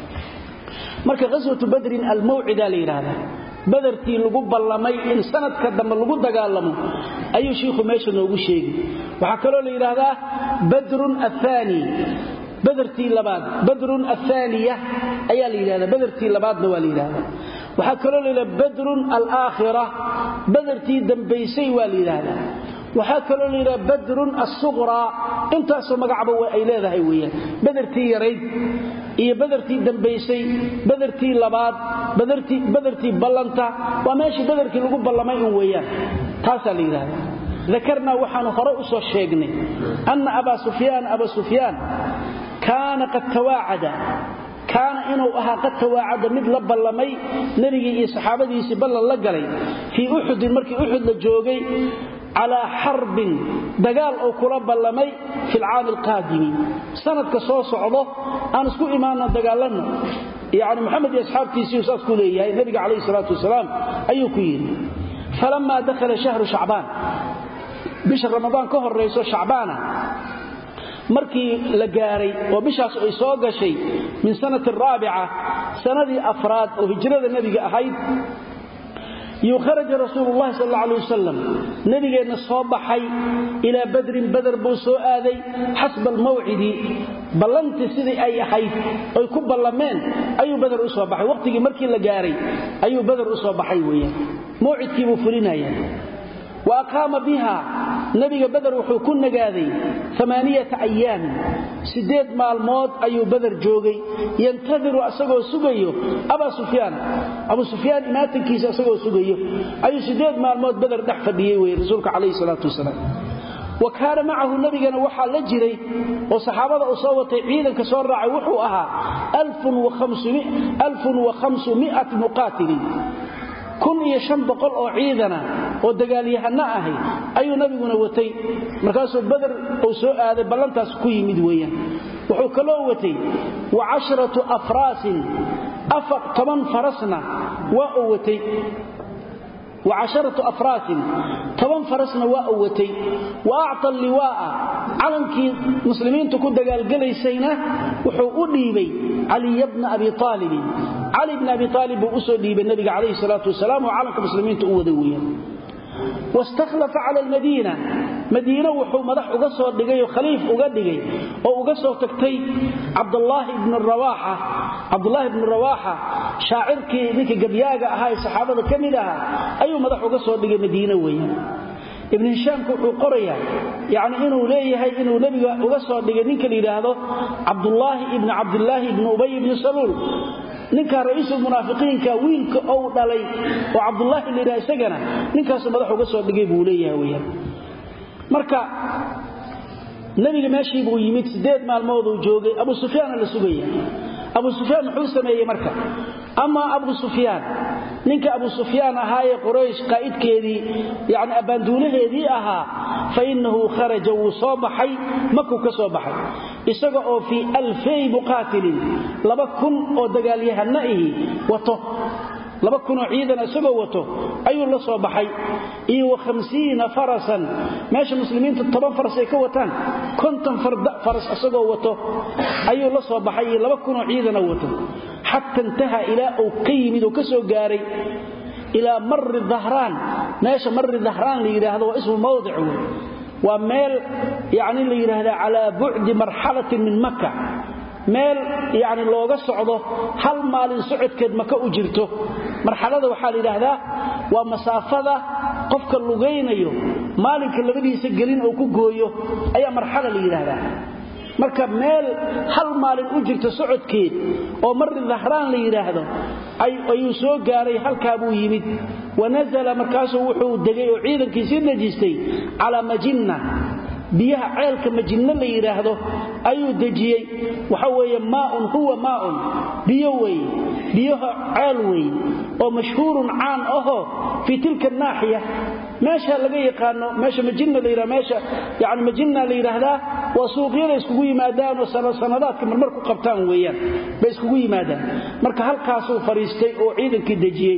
marka qaswatu badr al-maw'ida la yiraahdo badartii lagu ballamay in sanadka dambe lagu dagaalamo ayuu sheekhu meesha noogu sheegay waxa kale oo la yiraahdaa badrun athani badartii labaad badrun athaniya ayaa la yiraahdaa badartii labaadna waa la yiraahdaa waxa kale oo la yiraahdaa badrun al-aakhirah badartii dambeysay waa la yiraahdaa waxa kale oo la yiraahdaa badrun as-sughra intaas oo magacba ay leedahay weeyaan badartii yareyd iyo badartii dambeysay badartii labaad badartii badartii ballanta waa meeshii badarkii lagu ballamay in weeyaan taas la yiraahdaa ذكرنا وحنا هره usoo sheegnay أن أبا سفيان أبا سفيان كان قد تواعد كان إنه أها قد تواعد مثل بلمي نبي صحابتي بلل لا غلي في أحد markii أحد la joogay على حرب دغال او كula بلمي في العام القادم سنه soo socdo aan isku iimaano dagaalano يعني محمد اصحابتي سياسات كليه النبي عليه الصلاه والسلام ايو كيين فلما دخل شهر شعبان بشهر رمضان كهريسو شعبانا markii la gaaray oo bishaas ay soo gashay min sanadii raabi'a sanadii afraad oo hijrada nabiga ahayd يخرج رسول الله صلى الله عليه وسلم نبينا صباحي الى بدر بدر بو سو ادي حسب الموعد بلنت سيدي اي حيث اي ku ballameen ayu badar u soo baxay waqtigii markii la gaaray ayu badar u soo baxay weeyaan mawcidkii buu fulinayay واقام بها نبي بدر وحو كن نغادي ثمانية ايام سديد مالمود ايو بدر جوغي ينتظر اسغو سغيو ابا سفيان ابو سفيان ماتنكيس اسغو سغيو ايو سديد مالمود بدر دخ فديي وي رسولك عليه الصلاه والسلام وكان معه نبينا وحا لا جيري او صحابته او سو وتay ciidanka soo raacay wuxuu ahaa ألف وخمسمائة مقاتل kun iyo shan boqol oo ciidana oo dagaalyahana ahay ayuu nabiguna watay markaas oo badar oo soo aaday ballantaas ku yimid weeyaan wuxuu kala watay wa casharatu afras afaq toban farasna waa uu watay wa casharatu afras toban farasna waa uu watay wa a'ta liwaa calankii muslimiintu ku dagaalgalaysayna wuxuu u dhiibay ali ibn abi talib علي بن أبي طالب وأسودي بالنبي عليه الصلاة والسلام وعلى المسلمين تؤودويا واستخلف على المدينة مدينة وحو مدح أقصر دقي وخليف أقدقي أو أقصر تكتي عبد الله بن الرواحة عبد الله بن الرواحة شاعرك ذيك قبياقة هاي صحابة كملها أي مدح أقصر دقي مدينة ويا ابن هشام كو قريا يعني انه ليهي انه نبي uga soo dhigay ninka liiraahdo Abdullah ibn Abdullah ibn Ubay ibn Salul ninka ra'iisul munaafiqiinka wiilka oo dhalay oo Abdullah liira isagana ninkaas madax uga soo dhigay buu leeyahay weeyaan marka nabiga meeshii buu yimid sideed maalmood uu joogay Abu Sufyaan la sugayay Abu Sufyaan wuxuu sameeyay marka ama Abu Sufyaan ninka Abu Sufyaan ahaa Quraysh qaa'idkeedii yaani abaanduulaheedii ahaa fa innahu kharaja wasabahi makku ka soo baxay isaga oo fi alfay muqatilin laba kun oo dagaalyahana ahi wato laba kun oo ciidan isagoo wato ayuu la soo baxay iyo خمسين farasan meesha muslimiintu toban faras ay ka wataan konton faras isagoo wato ayuu la soo baxay laba kun oo ciidan wato hatta intaha ila oo qiimid oo ka soo gaaray ila mar dhahran meesha mar dhahran la yiraahdo waa ismu mawdic waa meel yaani la yiraahdo ala bu'd marhalatin min makkah meel yaani looga socdo hal maalin socodkeed maka u jirto marxalada waxa la yiraahdaa waa masaafada qofka lugeynayo maalinka labadiisa gelin oo ku gooyo ayaa marxalada la yiraahdaa marka meel hal maalin u jirto socodkeed oo mar dhahraan la yiraahdo ay ayuu soo gaaray halka buu yimid wanazala markaas wuxuu degay oo ciidankiisa dejistay ala majinna biyaha ceelka majinna la yiraahdo ayuu dajiyay waxa weeye maa'un huwa maa'un biyo way biyaha ceel way oo mashhuurun caan aho fi tilka naahiya meesha laga yaqaano meesha majinna la yiraahdo meesha yaani majinna la yiraahdaa waa suuqyada iskugu yimaadaan oo sanadaadka marmar ku qabtaan weeyaan bay iskugu yimaadaan marka halkaas uu fariistay oo ciidankii dajiyay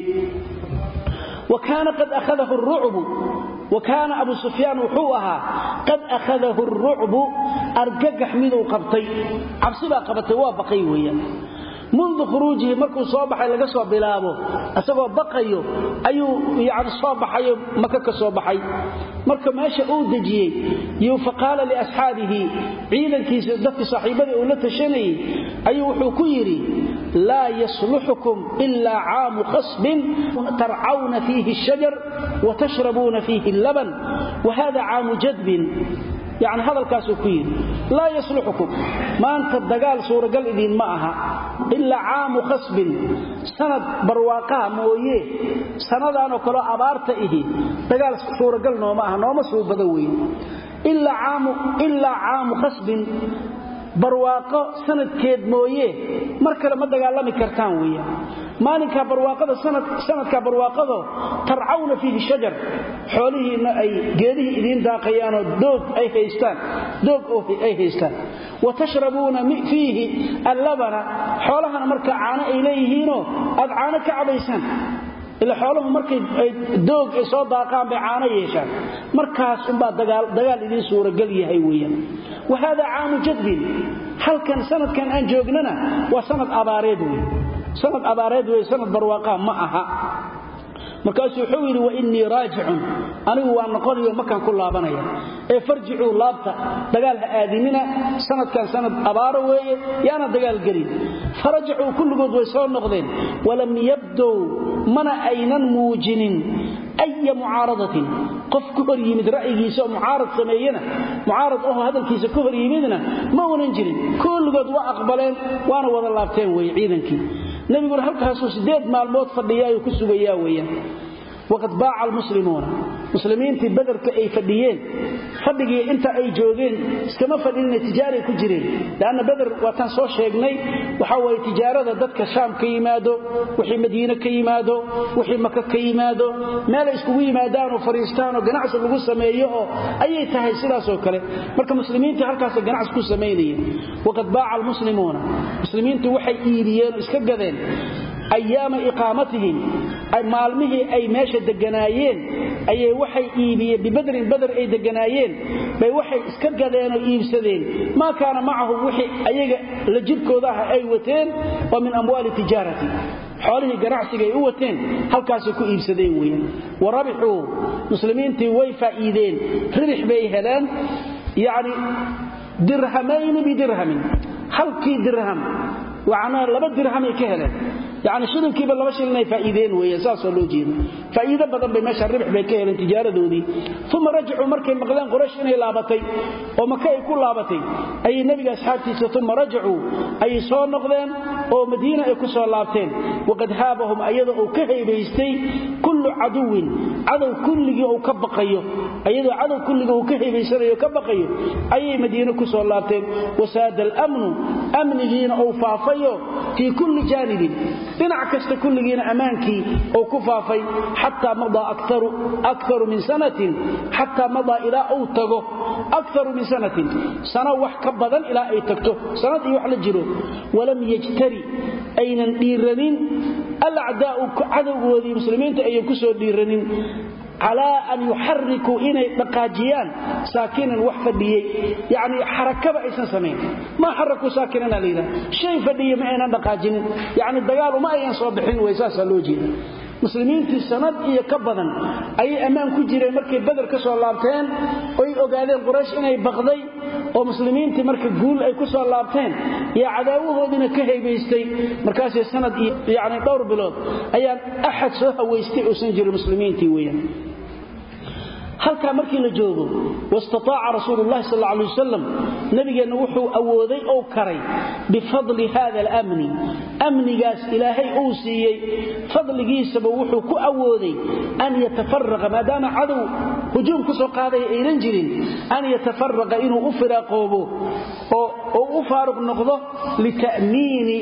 وكان قد أخذه الرعب وكان أبو سفيان وحوها قد أخذه الرعب أرجق حميد وقبطي عبصبا قبطي وابقي ويا منذ خروجه مركو صباح لغا سو بلابو اسغو بقayo ayu yaad صباحay makaka صباحay marka meesha uu dajiyay iyo faqala li ashabihi ciidankiisa dadka saaxiibada uu la tashanay ayu wuxuu ku yiri la yasluhukum illa 'aam khasb tar'auna fihi ash-shajar wa tashrabuna fihi al-laban wa hadha 'aam jadb يعني هذا الكاس كوين لا يصلحكم ما أنت الدجال صورة قال إذن معها إلا عام خصب سند برواقها مويه سند أنا كلا أبارت إيه دجال صورة قال نوم معها نوم صوب بدوين إلا عام إلا عام خصب برواقة سند كيد مويه مركل ما دجال لم يكرتان ويا مالك برواقة سند سند كبرواقة ترعون فيه الشجر حوله أي جيده إذين داقيان دوق أي هيستان دوق أي هيستان وتشربون فيه اللبن حولها مركع عانا إليهينو أدعانا كعبيسان إلا حولهم مركع دوق إصاد داقان بعانا يشان مركاس انبا دقال, دقال إذين سورة قليه هيويا وهذا عام جدب هل كان سند كان أنجوغننا وسند أباريدوي سند أباريدوي سند برواقان معها markaas wuxuu yiri wa inni raaji'un anigu waan noqonayo makan ku laabanaya ee farji'u laabta dagaal ha aadinina sanadkan sanad abaaro weeye yaana dagaal galin farji'u kulligood way soo noqdeen walam yabdu mana aynan muujinin ay mu'aradatin qof ku hor yimid ra'yigiisa mu'arad sameeyana mu'arad oo hadalkiisa ku hor yimidna ma wanan jirin kulligood waa aqbaleen waana wada laabteen way ciidankii nabigu halkaas oo sideed maalmood fadhiyay ku sugayaa weeyaan waqad baa'a almuslimuuna muslimiintii badarka ay fadhiyeen fadhigii inta ay joogeen iskama fadhin tijaari ku jireen laana badar waa tan soo sheegnay waxa way tijaarada dadka shaam ka yimaado wixii madiina ka yimaado wixii makka ka yimaado meel ay isku yimaadaan oo fariistaan oo ganacsi lagu sameeyo oo ayay tahay sidaas oo kale marka muslimiintii halkaas ganacsi ku sameeyeen waqad baa'a almuslimuuna muslimiintu waxay iibiyeen iska gadeen أيام إقامتهم أي مالمه أي ماشى دجنايين أي وحي إيبي ببدر بدر أي دجنايين بي وحي إسكجدين وإيبسدين ما كان معه وحي أي لجبك وذاها أي وتين ومن أموال تجارتي حوله جناعسي أيوتين هل كاسكو إيبسدين وين وربحوا مسلمين تويفا إيدين ربح بيهلان يعني درهمين بدرهم حلقي درهم وعنا لبا درهم كهلان يعني شركي بل لبا شلنا فائدين وهي اساس لو جينا فائده بدن بمشى الربح bay ka heleen tijaaradoodii thumma raj'u markay maqlaan quraysh inay laabatay oo makay ku laabatay ay nabiga asxaabtiisa thumma raj'u ay soo noqdeen oo madiina ay ku soo laabteen waqad haabahum ayada oo ka haybaystay kullu aduwin adaw kulligii oo ka baqayo ayada adaw kulligii oo ka haybaysanayo ka baqayo ay madiina ku soo laabteen wasaad al-amn amnigiina oo faafayo fi kulli janibin dhinac kasta kulligiina amaankii oo ku faafay hatta mada akthar akthar min sanatin hatta mada ila aw tago akthar min sanatin sana wax ka badan ila ay tagto sanad iyo wax la jiro walam yajtari aynan dhiiranin al-a'daa'u cadawgoodii muslimiinta ay ku soo dhiiranin على أن يحركوا إني دقاجيان ساكنا وحفديي يعني حركة بأيسان سمين ما حركوا ساكنا لينا شيء فديي معنا دقاجين يعني الدقال ما أيان صبحين ويساسا لوجين مسلمين في السند إيا كبضا أي أمان كجيري مركي بدر كسو اللابتين أي أقالين قريش إني بغضي ومسلمين في مركي قول أي كسو اللابتين يا عداوه دينا كهي بيستي مركاسي السند يعني دور بلود أيان أحد سوها ويستي وسنجر المسلمين تيويا halka markii la joogo wastataa'a rasuulullaahi sallallahu alayhi wasallam nabigeena wuxuu awooday oo karay bifadli hada al-amn amnigaas ilaahay uu siiyay fadligiisa wuxuu ku awooday an yatafarraqa maadaama adu hujuum ku soo qaaday aynan jirin an yatafarraqa inuu u firaaqoobo oo u faaruq noqdo lita'miini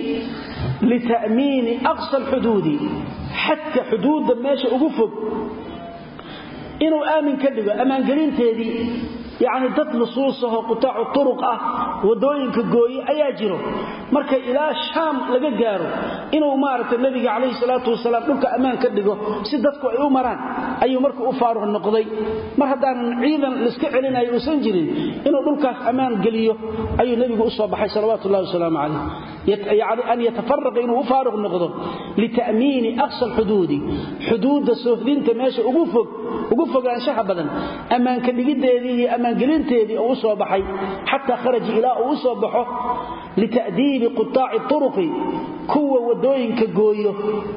lita'miini aqsa al-hudud hatta hudud meesha ugu fog inuu aamin ka dhigo amaan gelinteedii يعني dad lusuusaho qutaacu turuq ah wadooyinka gooyi ayaa jiro marka ilaa shaam laga gaaro inuu maartay nabiga kaleey salaatu wasalaam dhulka amaan ka dhigo si dadku ay u maraan ayuu markuu u faaruq noqday mar hadaan ciidan liska celinayo uusan jirin inuu dhulkaas amaan galiyo ayuu nabigu u soo baxay salaatu allah wasalaam alayhi yani an yatafarraq inuu u faaruq noqdo litaamin aqsa alhudud hudud suhdinta meesha ugu fog ugu fogaanshaha badan amaan ka dhigideedii amaan gelinteedii oo soo baxay hatta kharaj ila oo soo baxo litaadiib qutaa'i turuqi kuwa wadooyinka gooyo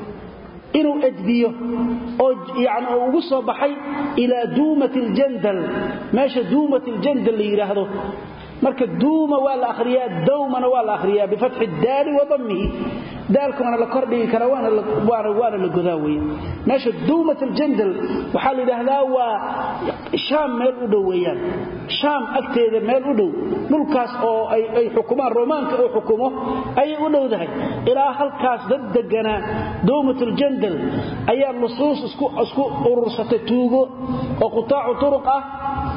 inuu adbiyo oo yaani ugu soo baxay ila duumatil jandal meesha duumatil jandal yiraahdo marka duuma waa la akhriyaa dawmana waa la akhriyaa bi fathi daal wa dammihi daalkuna la kordhigi kara waana waana waana la godaaway meesha duumatul jandal waxa la yiraahdaa waa shaam meel u dhow weeyaan shaam agteeda meel u dhow dhulkaas oo ay ay xukumaan roomaanka oo xukumo ay u dhowdahay ilaa halkaas dad degana duumatul jandal ayaa nusuus isku isku urursatay tuugo oo qutaacu turuq ah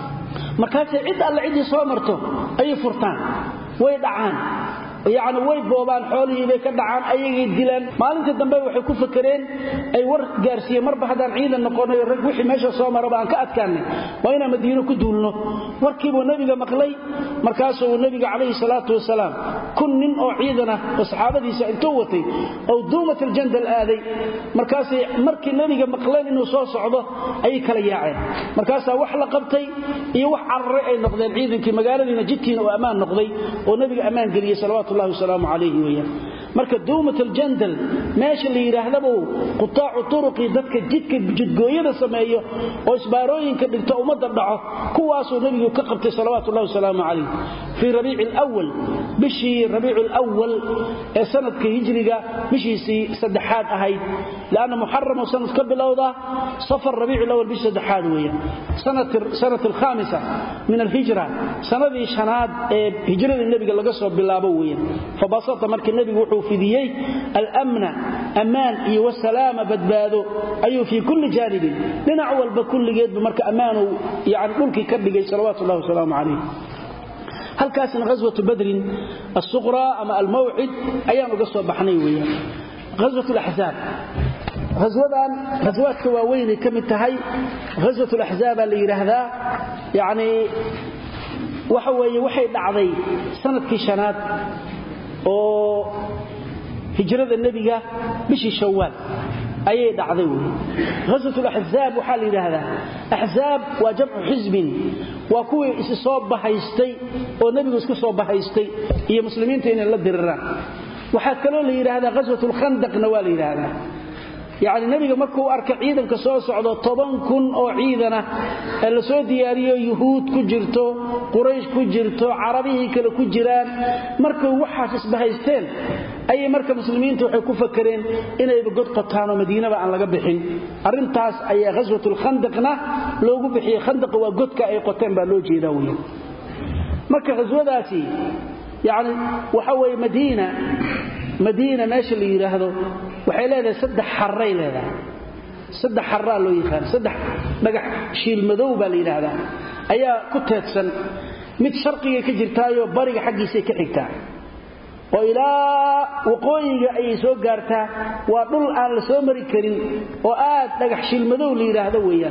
markaas cid alla cid soo marto ay furtaan way dhacaan يعني way boobaan xoolihii bay ka dhacaan ayagii dilaan maalinta dambe waxay ku fakareen ay war gaarsiye marba hadaan ciidan noqonay rag wixii meesha soo maraba aan ka adkaanay waa inaan Madiina ku duulno warkiiba nabiga maqlay markaas uu nabiga kaleey salaatu wasalaam kun nin oo ciidan ah oo saxaabadiisa intuu watay oo duumatul jandal aaday markaas markii nabiga maqleen inuu soo socdo ay kala yaaceen markaas wax la qabtay iyo wax carray ay noqdeen ciidankii magaaladiina jidkiina oo amaan noqday oo nabiga amaan galiyay salaatu الله والسلام عليه وياه marka duumatul jandal meesha la yiraahdaba qutaacu turuqi dadka jidka jidgooyada sameeyo oo isbaarooyinka dhigto umada dhaco kuwaas oo nabigu ka qabtay salaatu allah wasalaam alayhi fi rabi'il awwal bishi rabi'il awwal ee sanadka hijriga bishiisi saddexaad ahayd laana muharram sanad ka bilowda safar rabi'il awwal bishi saddexaad weeyaan sanad sanad al-khamisa min al-hijra sanadii shanaad ee hijrada nabiga laga soo bilaabo weeyaan fabasata markii nabigu wuxuu fidiyay al-amna amaan iyo wasalaama badbaado ayu fi kulli janib dhinac walba kulligeed marka amaanu yaani dhulkii ka dhigay salaatu allah wasalaam alayhi halkaasna ghazwatu badr as-sughra ama al-maw'id ayaan uga soo baxnay weeyaan ghazwatu al-ahzab ghazwadan ghazwaadka waaweyn ka mid tahay ghazwatu al-ahzab la yiraahdaa yaani waxa weeye waxay dhacday sanadkii shanaad oo hijrada nabiga bishii shawaal ayay dhacday ghazwatu al-ahzab waxa la yiraahdaa ahzab waa jamcu xisbin waa kuwii is soo bahaystay oo nabigu isku soo bahaystay iyo muslimiinta inay la diriraan waxa kale la yiraahdaa ghazwatu al-khandaqna waa la yiraahdaa يعني nabiga markuu arka ciidanka soo socdo toban kun oo ciidana ee la soo diyaariyo yahuud ku jirto quraysh ku jirto carabihi kale ku jiraan markuu waxaas isbahaysteen ay marka muslimiintu waxay ku fakareen inay god qataan oo Madiina aan laga bixin arintaas ay ghazwatul khandaqna loogu bixiyay khandaq waa godka ay qoteen baa loo jeedaa weeyaan marka ghazwadaasi يعني waxa way Madiina مدينة ماشي اللي يراهدو waxay leedahay saddex xarray leedahay saddex xarra loo yaqaan saddex dhagax shiil madow baa la yiraahdaa ayaa ku teedsan mid sharqiga ka jirtaayo bariga xaqiisa ka xigtaa oo ilaa waqooyiga ay soo gaartaa waa dhul aan la soo mari karin oo aad dhagax shiil madow la yiraahdo weeyaan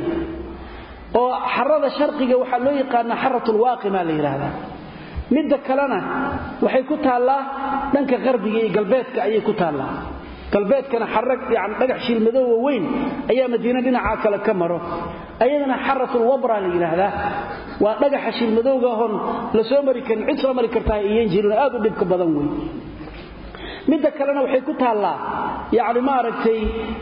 oo xarrada sharqiga waxa loo yaqaan xarratul waaqima la yiraahdaa midda kalena waxay ku taalaa dhanka qarbiga iyo galbeedka ayay ku taalaa galbeedkana xarag yaani dhagax shiil madow weyn ayaa Madiina dhinaca kale ka maro ayadana xarratul wabra la yiraahdaa waa dhagax shiil madowga hon la soo mari kan cid soo mari kartaa iyeen jirin aad u dhibka badan weyn midda kalena waxay ku taalaa yaani ma aragtay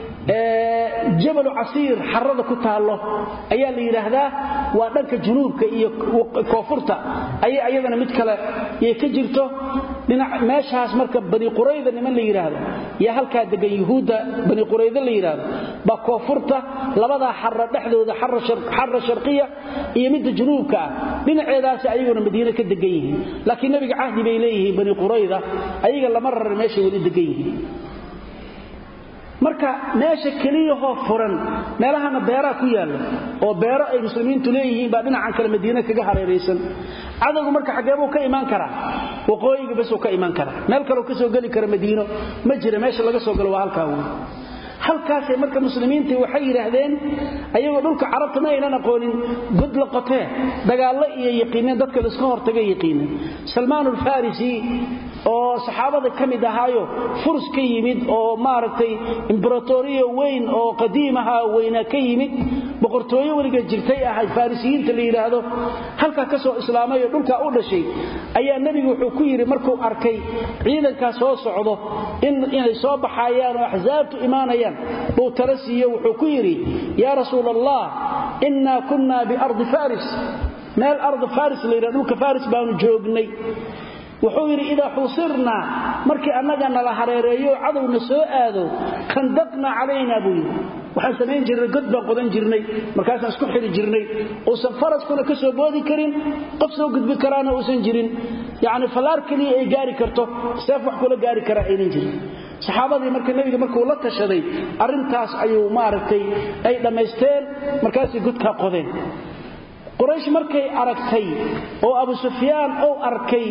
ee jabal asiir xarrada ku taalo ayaa la yiraahdaa waa dhanka januubka iyo koonfurta ay ayadana mid kale ay ka jirto dhinac meeshaas marka bani qurayda niman la yiraahdo ya halka degan yahuuda bani qurayda la yiraahdo ba koonfurta labada xarra dhaxdooda xarra sharq xarra sharqiya iyo mid januubka dhinaceedaas ayaguna Madiina ka degan yihiin laakiin nabiga ahdi bay leeyihiin bani qurayda ayaga lama rarar meesha wali degan yihiin marka meesha kaliya hoo furan meelahana beera ku yaalo oo beero ay muslimiintu leeyihiin baa dhinacan kale Madiina kaga hareeraysan cadawgu marka xageebo ka iimaan kara waqooyiga bas oo ka iimaan kara meel kale oo ka soo gali kara Madiina ma jira meesha laga soo galo waa halkaa weey halkaas ay marka muslimiintu waxay yiraahdeen ayagoo dhulka carabta ma aynan aqoonin gud la qotee dagaal iyo yaqiin dadka la iska hortagay yaqiin Salman al-Farisi oo saxaabada kamid ahaayo furs ka yimid oo maaragtay imbratoriyo weyn oo qadiimaha weyna ka yimid boqortooyo waliga jirtay ahay farisiyiinta la yiraahdo halka ka soo islaamay dhulka u dhashay ayaa nabigu wuxuu ku yiri markuu arkay ciidanka soo socdo in inay soo baxayaan oo ahzaabtu iimaanayaan buu tarasiyo wuxuu ku yiri ya rasuulallah inna kunna bi ardi faris meel ardi faris la yiraahdo dhulka faris baanu joognay wuxuu yiri ida xusirna markii annaga nala hareereeyo cadawna soo aado kandaqna caleena buu waxaan sameyn jirnay god baan qodan jirnay markaas aan isku xiri jirnay oo safaraskuna ka soo boodi karin qof soo gudbi karaana oo san jirin yaani falaar kaliya ay gaari karto seef wax kula gaari kara aynan jirin saxaabadii markii nabiga markuu la tashaday arintaas ayuu maaragtay ay dhameysteen markaas godka qodeen quraysh markay aragtay oo abu sufyaan oo arkay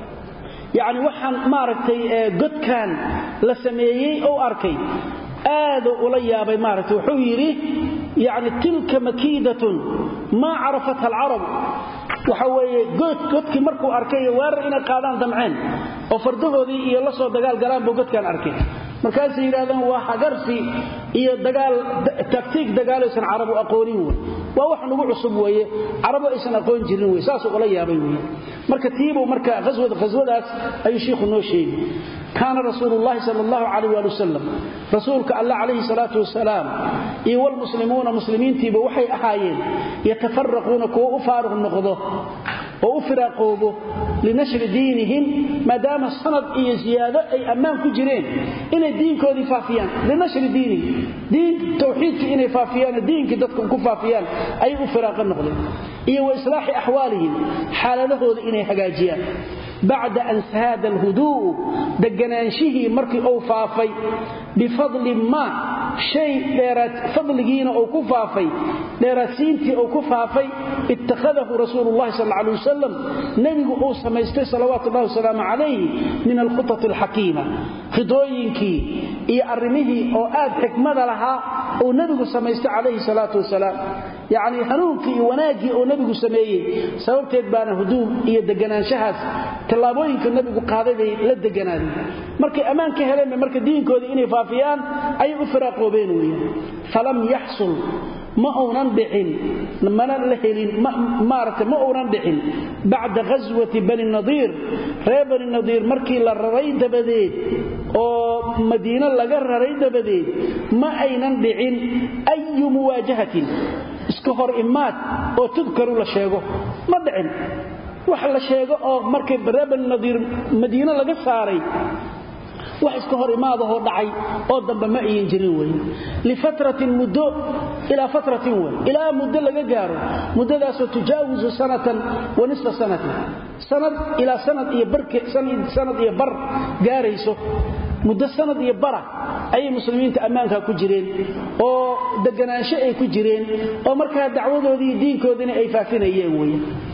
يعني waxaan maaragtay godkan la sameeyay oo arkay aad ula yaabay maaragtay wuxuu yiri يعني tilka makidatun ma arafatha al-arab waxa weeye god godkii markuu arkay weerar inay qaadaan damceen oo fardahoodii iyo la soo dagaal galaan buu godkan arkay markaas yiraahdaan waa hagarsi iyo dagaal taktiik dagaalaysan arabu aqoonin waa wax nagu cusub weeye arabu aysan aqoon jirin weeye saas oo la yaabay weeye marka tiibo marka qaswada qaswadaas ay sheekhu noo sheegay kana rasuulullaahi sallallahu alayhi wa sallam rasuulka allah alayhi salatu wasalaam iyo wal muslimuuna muslimiintiiba waxay ahaayeen yatafarraquna kuwa u faaruq noqdo oo u firaaqoobo linashri diinihim maadaama sanad iyo ziyaado ay amaan ku jireen inay diinkoodii faafiyaan linashri diini diin tawxiidka inay faafiyaan diinka dadku ku faafiyaan ay u firaaqan noqdeen iyo wa islaahi ahwaalihim xaaladahooda inay hagaajiyaan بعد أن ساد الهدوء دقنانشه مركي أو فافي بفضل ما شيء ديرات فضلين أو كفافي ديراتينتي أو كفافي اتخذه رسول الله صلى الله عليه وسلم نبي أو سميستي صلوات الله وسلام عليه من الخطط الحكيمة خضوينكي إيا أرميه أو آد حكمة لها أو نبي سميستي عليه الصلاة والسلام يعني هنوكي وناجي أو نبي سميه سببت يدبان هدوء إيا دقنانشهاس tallaabooyinka nabigu qaaday bay la deganaaday markay amaan ka heleen marka diinkooda inay faafiyaan ay u firaaqoobeen weeyaan falam yahsul ma uunan dhicin mana la helin maarta ma uunan dhicin bacda ghazwati bani nadir reer bani nadir markii la raray dabadeed oo madiina laga raray dabadeed ma aynan dhicin ayu muwaajahatin iska hor imaad oo tudkaru la sheego ma dhicin wax la sheego oo markay barabal nadir madiina laga saaray wax iska hor imaadaho dhacay oo dambe ma ayeen jirin weey li fatratin muddo ila fatratin weey ila muddo laga gaaro muddadaas oo tujaawizu sanatan wa nisfa sanatan sanad ila sanad iyo barke sanad sanad iyo bar gaarayso muddo sanad iyo bara ay muslimiinta amaanka ku jireen oo deganaansho ay ku jireen oo marka dacwadoodii diinkoodina ay faafinayeen weey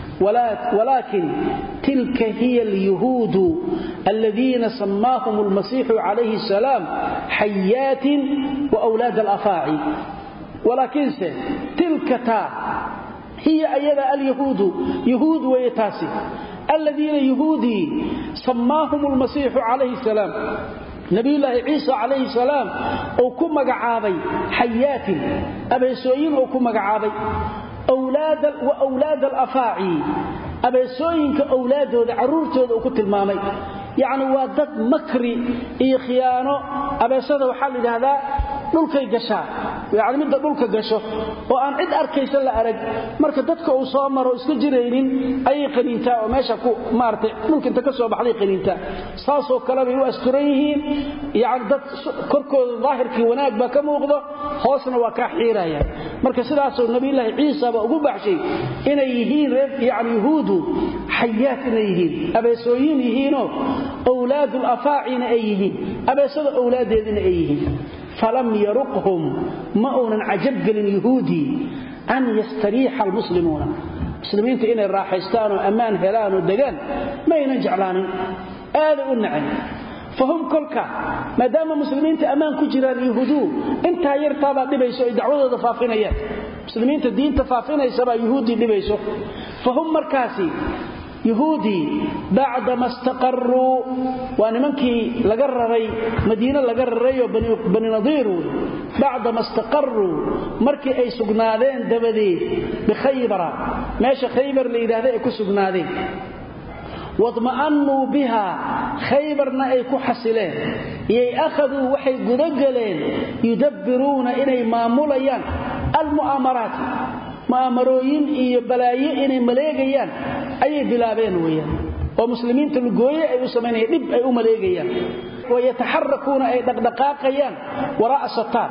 ولكن تلك هي اليهود الذين سماهم المسيح عليه السلام حيات وأولاد الأفاعي ولكن تلك تا هي أيضا اليهود يهود ويتاسي الذين يهودي سماهم المسيح عليه السلام نبي الله عيسى عليه السلام أو كم قعابي حيات أبي سوين أو كم قعابي أولاد وأولاد الأفاعي أبيسوينك أولادود عرورتود وكنت المامي يعني وادد مكري إي خيانو أبيسوده وحال هذا dhulkay gashaa yaani mid dhulka gasho oo aan cid arkaysan la arag marka dadka uu soo maro iska jireenin ay qaniinta oo meesha ku maartay dhulka inta ka soo baxday qaniinta saasoo kale bay u asturan yihiin yaani dad korkooda daahirkii wanaag ba ka muuqdo hoosna waa ka xiiraya marka sidaas oo nabi ilaahi ciisa ba ugu baxshay inay yihiin reer yaani yahuudu hayaat inay yihiin abeesooyin yihiino awlaadul afaa'ina ay yihiin abeesada awlaadeedina ay yihiin falam yaruqhum ma'unan ajab galin yahudi an yastariha almuslimuna muslimiinta inay raaxaystaan oo amaan helaan oo degan ma aynan jeclaanin aad u nacay fahum kulka maadaama muslimiinta amaan ku jiraan yahuudu inta yartaaba dhibayso ay dacwadooda faafinayaan muslimiinta diinta faafinaysa baa yahuudi dhibayso fahum markaasi يهودي بعد ما استقروا ونمنكي لقرري مدينة لقرري بني, بني نضير بعد ما استقروا مركي أي سقنادين دبدي بخيبر ماشي خيبر لإذا يكو سقنادين واطمأنوا بها خيبرنا أي كحسلين يي أخذوا وحي قدقلين يدبرون إلي ماموليان المؤامرات مؤامروين إيا بلايين إني مليقيان أي بلابين ويان ومسلمين تلقوية أي أسمين يدب أي أمليقيان ويتحركون أي دقدقاقيان وراء الستار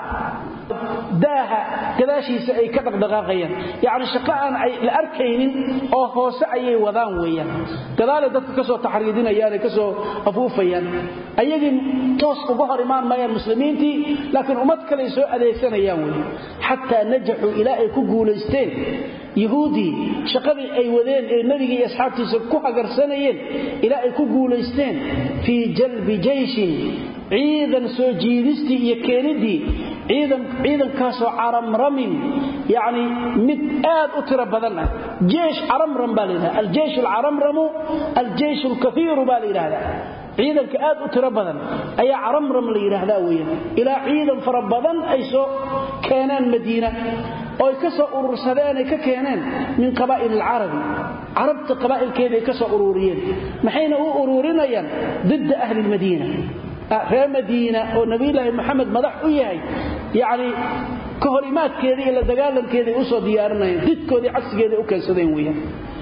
داها كذاشي سأي كدقدقاقيان يعني شقاء لأركين أو هو سأي وذان ويان كذلك ذلك كسو تحريدين أيان كسو أفوفيان أيضا توسق ظهر إيمان مايا المسلمين تي لكن أمتك ليسوا أليسان أيان ويان حتى نجحوا إلى أي كقولستين يهودي شقدي أي وذين أي نبي أصحابتي سكوها قرسانيين إلى أي كقولستين في جلب جيش عيدا سو جيدستي يكيندي عيدا عيدا كاسو عرم رمين يعني متآد أترى بدنا جيش عرم رم بالنا الجيش العرم رمو الجيش الكثير بالنا عيدا كآد أترى بدنا أي عرم رم ليرهدا وين إلى عيدا فربضا أي سو كانان مدينة أو كسو أرسلان ككينان من قبائل العرب عربت قبائل كيدا كسو أروريين محين أو أرورينيا ضد أهل المدينة reer Madiina oo Nabi Ilaahi Muhammad madax u yahay yaani kahorimaadkeedii ila dagaalankeedii u soo diyaarinayeen didkoodii cagsigeedii u keensadeen weeyaan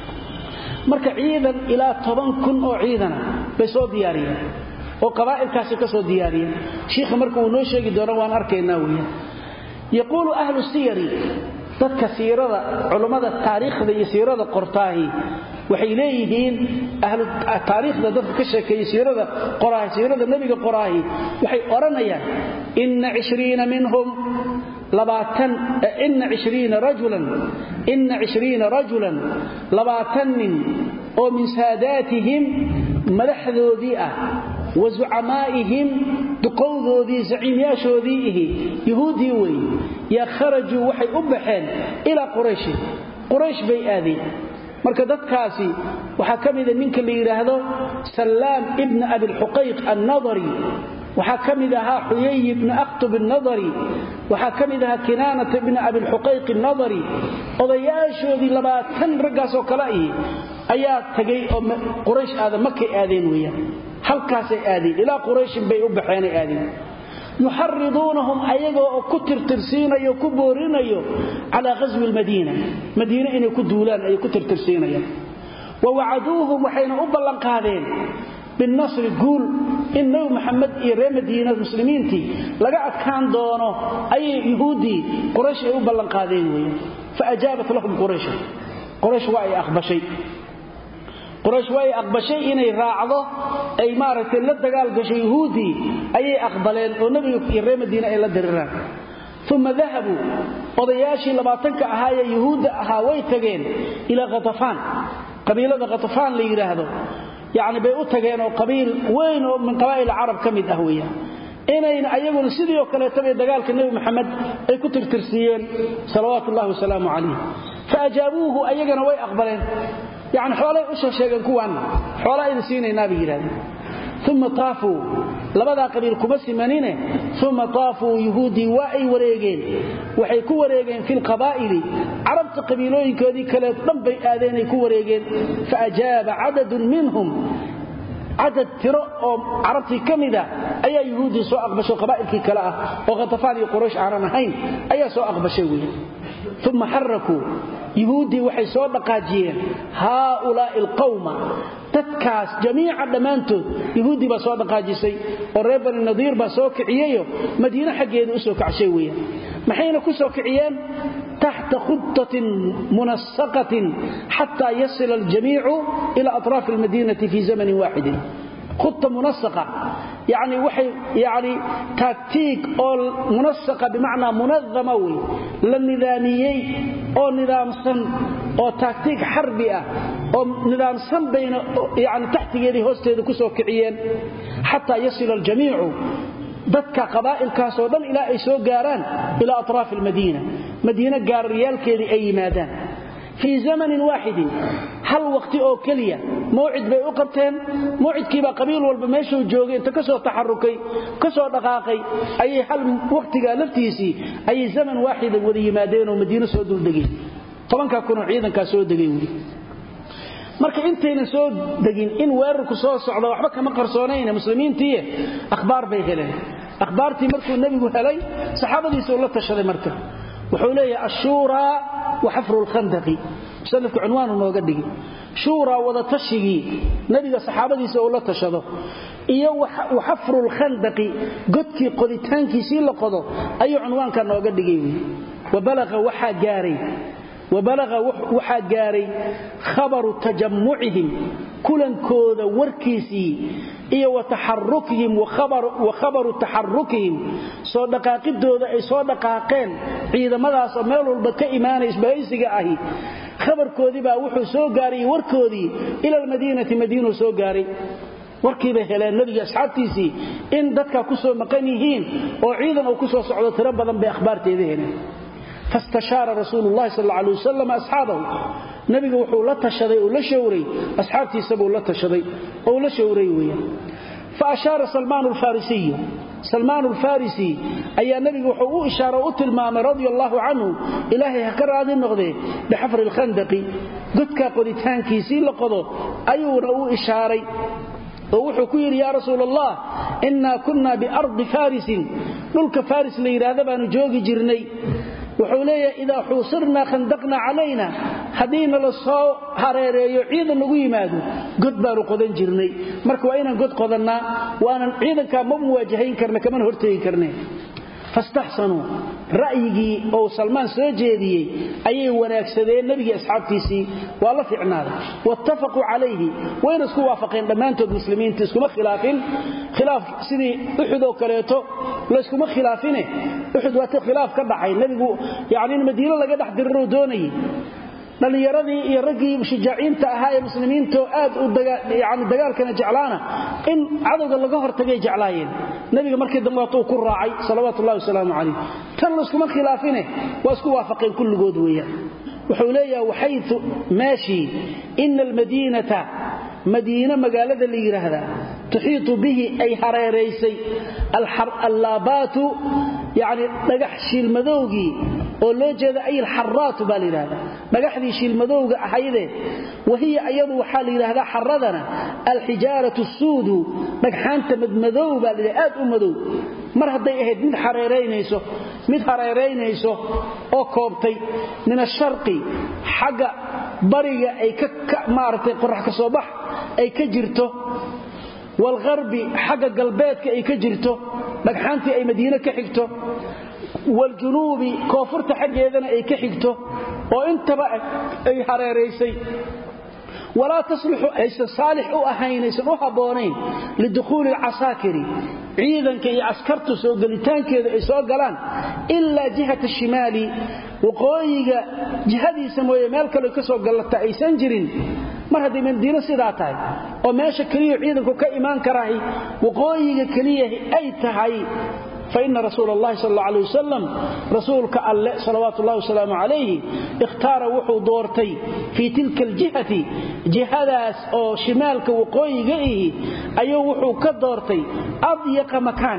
marka ciidan ilaa toban kun oo ciidan bay soo diyaariyeen oo qabaa'ilkaasi ka soo diyaariyeen sheekh markuu uu noo sheegi doono waan arkaynaa weeyaan yaqulu ahlu siyari dadka siirada culimada taariikhda iyo siirada qortaahi waxay leeyihiin ahlu taariikhda dadka ka sheekeeyay siirada qoraahi siirada nabiga qoraahi waxay oranayaan inna ishriina minhum labatan inna ishriina rajulan inna ishriina rajulan labatan oo min saadatihim madaxdoodii ah وزعمائهم دقوذودي زعيمياشوديه يهودي وي يا خرجوا وحي أبحين إلى قريش قريش بي آذي marka dadkaasi waxa kamida ninka la yiraahdo Salaam ibn Abi al-Huqayq an-Nadari waxa kamida ha Huyay ibn Aqtab an-Nadari waxa kamida ha Kinana ibn Abi al-Huqayq an-Nadari odayaashoodii labaatan ragaas oo kala ah ayaa tagay oo Quraysh aada Makka aadeen weeyaan halkaas ay aadeen ila Quraysh bay u baxeen aadeen يحرضونهم أيغو كتر ترسينيو كبورينيو على غزو المدينة مدينة إنه كدولان أي كتر ترسينيو ووعدوهم وحين أبلن قادين بالنصر يقول إنه محمد إيري مدينة المسلمين تي لقعت كان دونه أي يهودي قريش أبلن قادين فأجابت لهم قريش قريش وأي أخبشي قريش واي أقبشي إني راعضه أي مارة لدقال قشي يهودي أي أقبلين ونبي يري مدينة إلى الدرران ثم ذهبوا وضياشي لباطنك أهايا يهود أهاويتقين إلى غطفان قبيلة غطفان ليرهدوا يعني بيؤتقين وقبيل وين من قبائل العرب كمد أهوية إنين أيقون سيديو كان يتبع دقالك النبي محمد أي كتر ترسيين صلوات الله وسلامه عليه فأجابوه أيقون واي أقبلين يعني حوالي أشهر شيئا كوان حوالي إنسيني نابي جيران ثم طافوا لبدا قبيل كبسي منينه ثم طافوا يهودي واي وريقين وحي كو وريقين في القبائل عربت قبيلوين كذي كلا ضمبي آذيني كو وريقين فأجاب عدد منهم عدد ترى عربتي كمذا أي يهودي سوء أقبشوا قبائل كي كلا وغطفاني قريش عرنهين أي سوء أقبشوا ثم حركوا يهودي وحي سوء دقاجين هؤلاء القوم تتكاس جميع دمانتود يهودي با سوء دقاجيسي والريبان النظير با سوء كعييو مدينة حقيد أسوء كعشيوية محين كسوء كعيان تحت خطة منسقة حتى يصل الجميع إلى أطراف المدينة في زمن واحد خطة منسقة يعني وحي يعني تكتيك أو منسقة بمعنى منظمة للنظاميين أو نظام سن أو تكتيك حربية أو نظام سن بين يعني تحت يدي هوستيد كسو كعيان حتى يصل الجميع ضدك قبائل كاسودا إلى أي سوق جاران إلى أطراف المدينة مدينة جار ريال كذي أي مادان في زمن واحد هل وقت أو كلية موعد بي أقبتين موعد كيبا قبيل والبميشو الجوغي انت كسو تحركي كسو دقاقي أي هل وقت قالفتيسي أي زمن واحد وذي مادين ومدينة سودو الدقين طبعا كاكونوا عيدا كاسو الدقين marka intayna soo dagin in weerarku soo socdo waxba kama qarsoonayna muslimiintii akhbaar bay heleen akhbaartii markuu nabigu helay saxaabadiisa la tashaday marka wuxuu leeyahay ashura wa hafru al-khandaqi sanadku cinwaanu nooga dhigi shura wada tashigi nabiga saxaabadiisa oo la tashado iyo wa hafru al-khandaqi godkii qoditaankiisii la qodo ayuu cinwaanka nooga dhigay wa balagha waxa gaaray وبلغ وحا غاري خبر تجمعهم كلن كودا وركيسي iyo wataharrukihim wa khabar wa khabaru taharrukihim soo dhaqaaqidooda ay soo dhaqaaqeen ciidamadaas meel walba ka iimaanaysa baysiga ahi khabarkoodii baa wuxuu soo gaaray warkoodii ila madiinati madiino soo gaaray warkii bay heleen nabiga asxaabtiisii in dadka ku soo maqan yihiin oo ciidan uu ku soo socdo tiro badan bay akhbaarteedii heleen فاستشار رسول الله صلى الله عليه وسلم أصحابه نبي وحو لا تشدي ولا شوري أصحابتي سبوا لا تشدي أو لا شوري ويا فأشار سلمان الفارسي سلمان الفارسي أي نبي وحو إشارة أتلمام رضي الله عنه إلهي هكر هذه النقضة بحفر الخندق قدك قدتان كيسي لقضه أيون أو إشاري ووحو كير يا رسول الله إنا كنا بأرض فارس نلك فارس ليرادة بانجوغي جرني وحوليه إذا حوصرنا خندقنا علينا حدينا للصو هريريو عيدا نغو يمادو قد بارو قدن جرني مركو اينا قد قدنا وانا عيدا كامو مواجهين كرنا كمان هرتين كرنا فاستحسنوا رأيي أو سلمان سوجيدي أي وناكسدين نبي أصحابتيسي والله في عناد واتفقوا عليه وين اسكوا وافقين لما أنتم المسلمين تسكوا خلافين خلاف سيدي أحد وكريتو لا اسكوا خلافينه أحد وات خلاف كبحي نبي يعني المدينة لقد احضروا دوني dhalinyaradi iyo ragii mushajiciinta ahaa ee muslimiinta aad u yani dagaalkana jeclaana in cadawga laga hortagay jeclaayeen nabiga markii dambe uu ku raacay salawaatu allah wasalaamu alayhi tan iskuma khilaafine waa isku waafaqeen kulligood weeyaan wuxuu leeyahay waxaytu maashi in almadinata مدينة مقالة اللي يرهدا تحيط به أي حريريسي اللابات يعني نقحشي المذوقي ولو جاد أي الحرات بالي هذا نقحشي المذوق أحيده وهي أيضا وحال هذا حردنا الحجارة السود نقحان تمد مذوق بالي آت أمذوق مرة ضيئهد من حريرينيسو من حريرينيسو أو كوبتي من الشرقي حق برية أي كك مارتي قرح كصباح أي كجرته والغربي حق قلبيتك أي كجرته نقحانتي أي مدينة كحكته والجنوبي كوفرت حق يدنا أي كحكته وانت بقى أي حريريسي ولا تصلح أي صالح أهين يسنوها بونين للدخول العساكري عيدا كي عسكرته سوقلتان كذا يسوقلان إلا جهة الشمالي وقويقة جهدي سموية مالك لو كسوقلتا أي سنجرين mar hadii Madiina sidaa tahay oo meesha kaliya ciidanku ka iimaan karaay waqooyiga kaliya ay tahay fa inna rasuulullaahi sallallahu alayhi wasallam rasuulka allah sallallahu wasallam alayhi ikhtara wuxuu doortay fi tilka aljihati jihadaas oo shimaalka waqooyiga ah ayuu wuxuu ka doortay adyaqa makaan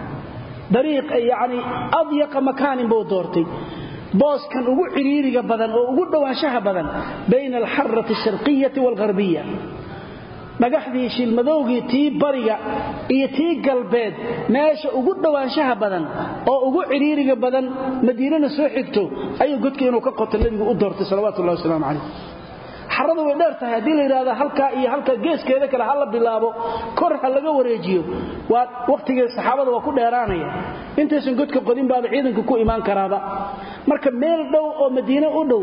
dariiq yani adyaqa makaan buu doortay بوس كان ugu xiriiriga badan oo ugu dhawaanshaha badan bayna al-harrah ash-sharqiyyah wal-gharbiyah magaxdii shil madowgii tii bariga iyo tii galbeed meesha ugu dhawaanshaha badan oo ugu xiriiriga badan madiinada soo xigto ayuu godkii inuu ka qoto nabigu u doortay salawaatu allah wasalaamu alayhi xaradu way dheertahay hadii la yiraahdo halka iyo halka geeskeeda kale hal bilaabo kor ha laga wareejiyo waa waqtiga saxaabada waa ku dheeraanaya intaysan godka qodin baad ciidanka ku iimaan karaaba marka meel dhow oo Madiina u dhow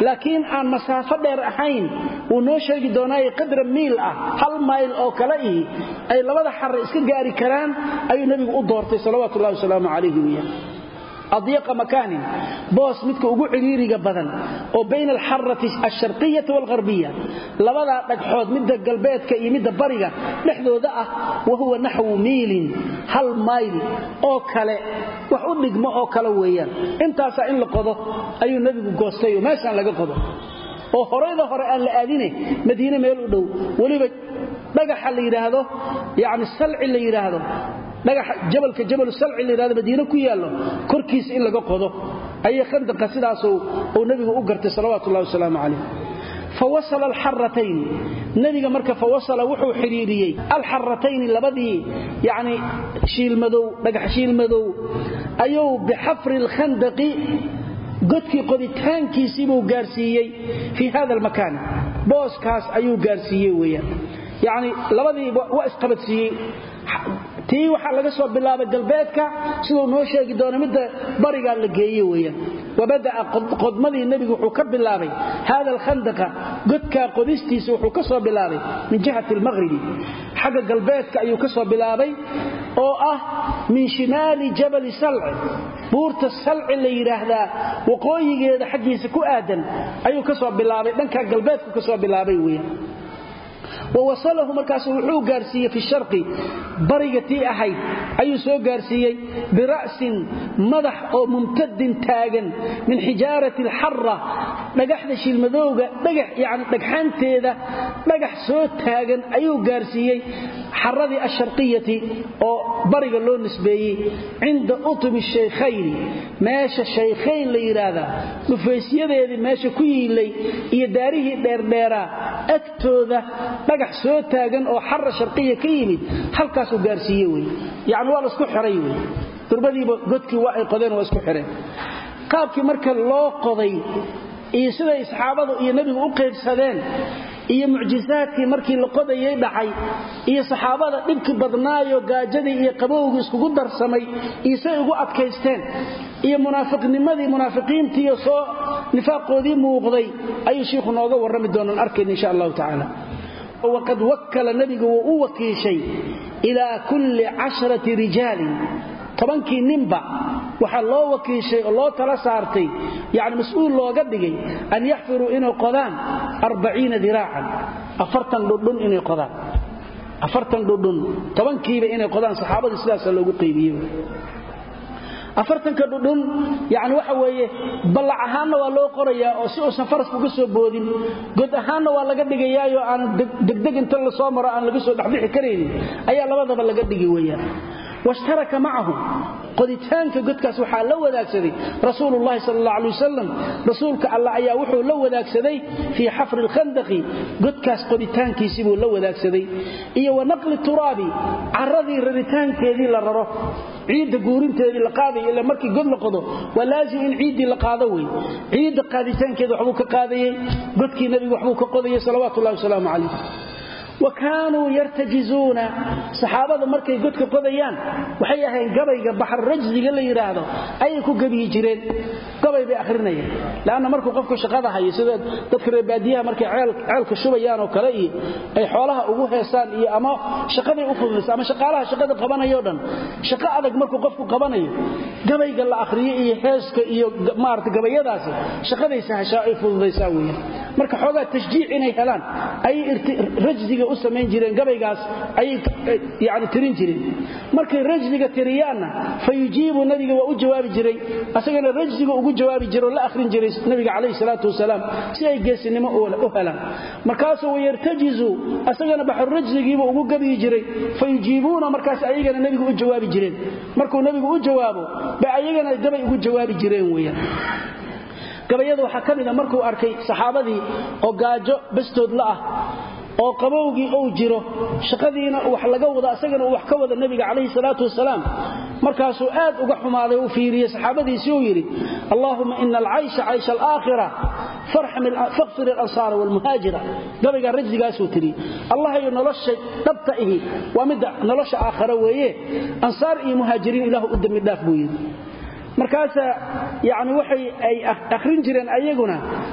laakiin aan masaafo dheer ahayn uu noo sheegi doonaa qadra miil ah hal mayl oo kale ay labada xarre iska gaari karaan ayuu nabigu u doortay salawaatu Allaahi wasalaamu alayhi wiya أضيق مكان بوس متك ugu ciriiriga badan oo bayna al-harrati ash-sharqiyyah wal-gharbiyah labada dhagxood midda galbeedka iyo midda bariga dhexdooda ah wahuwa nahwu miilin hal mayl oo kale wax u dhigmo oo kale weeyaan intaas in la qodo ayuu nabigu goostay meeshan laga qodo oo horeyda hore aan la aadine Madiina meel u dhow waliba dhagaxa la yiraahdo yaani salci la yiraahdo dhagax jabalka jabal salci la yiraahdo Madiina ku yaalo korkiis in laga qodo ayay khandaqa sidaas oo nabigu u gartay salawaatu Allaahi wasalaamu alayhi فوصل الحرتين نبي marka فوصل wuxuu xiriiriyay الحرتين labadii yaani shiil madow dhagax shiil madow ayuu bixafr الخندق godkii qoditaankiisii buu gaarsiiyay fi hada المكان booskaas ayuu gaarsiiyay weeyaan yaani labadii waa isqabadsiiyay tii waxa laga soo bilaabay galbeedka sidoo noo sheegi doona mid bariga la geeyay weeyaan wabada qodmadii nabigu wuxuu ka bilaabay hada al-khandaqa godka qodistiisa wuxuu ka soo bilaabay min jihati al-maghribi xaga galbeedka ayuu ka soo bilaabay oo ah min shimali jabal sal'i buurta sal'i la yiraahdaa waqooyigeeda xaqiisa ku aadan ayuu ka soo bilaabay dhanka galbeedka ka soo bilaabay weeyaan ووصله مركز وحو غارسيه في الشرق بريغتي احيد ايو سو غارسيه براس مدح او ممتد تاغن من حجاره الحره دغخده شيل مدوغا دغخ يعني دغخانتيدا دغخ سو تاغن ايو غارسيه حردي الشرقيه او بريغا لو نسبيي عند اطم الشيخين ماشى الشيخين ليرادا نفيسيديدي ماشى كويلي iyo daarihi dheer dheera agtooda dhagax soo taagan oo xarra sharqiya ka yimid halkaas uu gaarsiiyay way yaani waa la isku xiray way turbadiiba godkii waa ay qodeen waa isku xireen qaabkii marka loo qoday iyo sida asxaabadu iyo nabigu u qeybsadeen iyo mucjizaadkii markii la qodayay dhacay iyo saxaabada dhibkii badnaayo gaajadii iyo qabowga isku darsamay iyo say ugu adkaysteen iyo munaafiqnimadii munaafiqiintii soo nifaaqoodii muuqday ayuu sheekhu nooga warrami doonaan arkeen insha Allah ta'ala وقد وكل النبي ووكي شيء إلى كل عشرة رجال طبنكي ننبع وحال الله وكي شيء الله تلا سارتي يعني مسؤول الله قدقي أن يحفروا إنه قضان أربعين ذراعا أفرطا لدن إنه قضان أفرطا لدن طبنكي بإنه قضان صحابة السلاسة اللي قيبيه afartanka dhudhun yaani waxa weeye balac ahaana waa loo qorayaa oo si uu safaras uga soo boodin god ahaana waa laga dhigayaayo aan degdeg inta la soo maro aan laga soo dhaxbixi kareyn ayaa labadaba laga dhigi weeyaan washtaraka ma'ahu qoditaanka godkaas waxa la wadaagsaday rasuulullaahi sallallahu alayhi wasallam rasuulka allah ayaa wuxuu la wadaagsaday fi xafr al-khandaqi godkaas qoditaankiisii buu la wadaagsaday iyo wanaqli turaabi arradii raritaankeedii la raro ciid guurinteedii la qaaday ilaa markii god la qodo waa laazim in ciidii la qaado way ciid qaaditaankeedu wuxuu ka qaadayay godkii nabiga wuxuu ka qodayay salawaatu ullaahi salaamu alayhi وكانوا يرتجزون صحابه markay godka qodayaan waxay ahayn gabayga bahar rajziga la yiraahdo ay ku gabiyi jireen gabay bay akhrinayeen laana markuu qofku shaqada hayo sida dadka reebaadiyaha markay ceel ceelka shubayaan oo kale ay xoolaha ugu heesaan iyo ama shaqadii u fududeysa ama shaqaalaha shaqada qabanayo dhan shaqo adag markuu qofku qabanayo gabayga la akhriyo iyo heeska iyo maarta gabayadaas shaqadaysa hashaa ay fududeysaa weeyaan marka xoogaa tashjiic inay helaan ay rajziga u sameyn jireen gabaygaas ay yaani tirin jireen markay rajziga tiriyaana fayujibu nabiga waa u jawaabi jiray asagana rajziga ugu jawaabi jiray la akhrin jiray nabiga kaleey salaatu wasalaam si ay geesinimo u helaan markaas uu yartajizu asagana bahar rajzigiiba ugu gabiyi jiray fayujibuna markaas ayagana nabiga u jawaabi jireen markuu nabiga u jawaabo ba ayagana gabay ugu jawaabi jireen weeyaan gabayada waxa kamid ah markuu arkay saxaabadii oo gaajo bastood la ah oo qabowgii oo jiro shaqadiina wax laga wada asagana wax ka wada nabiga kaleey salaatu wasalaam markaas uu aad uga xumaaday oo fiiriyay saxaabadiisii oo yiri Allahumma innal 'aysha 'aysha al-aakhirah farham al-faghfir al-ansar wal-muhajira gabayga rajzigaas uu tiri Allah iyo nolosha dhabta ihi waa mid nolosha aakhira weeye ansar iyo muhaajiriin ilaahu u dami dhaaf buu yiri markaas yaani waxay ay akhrin jireen ayaguna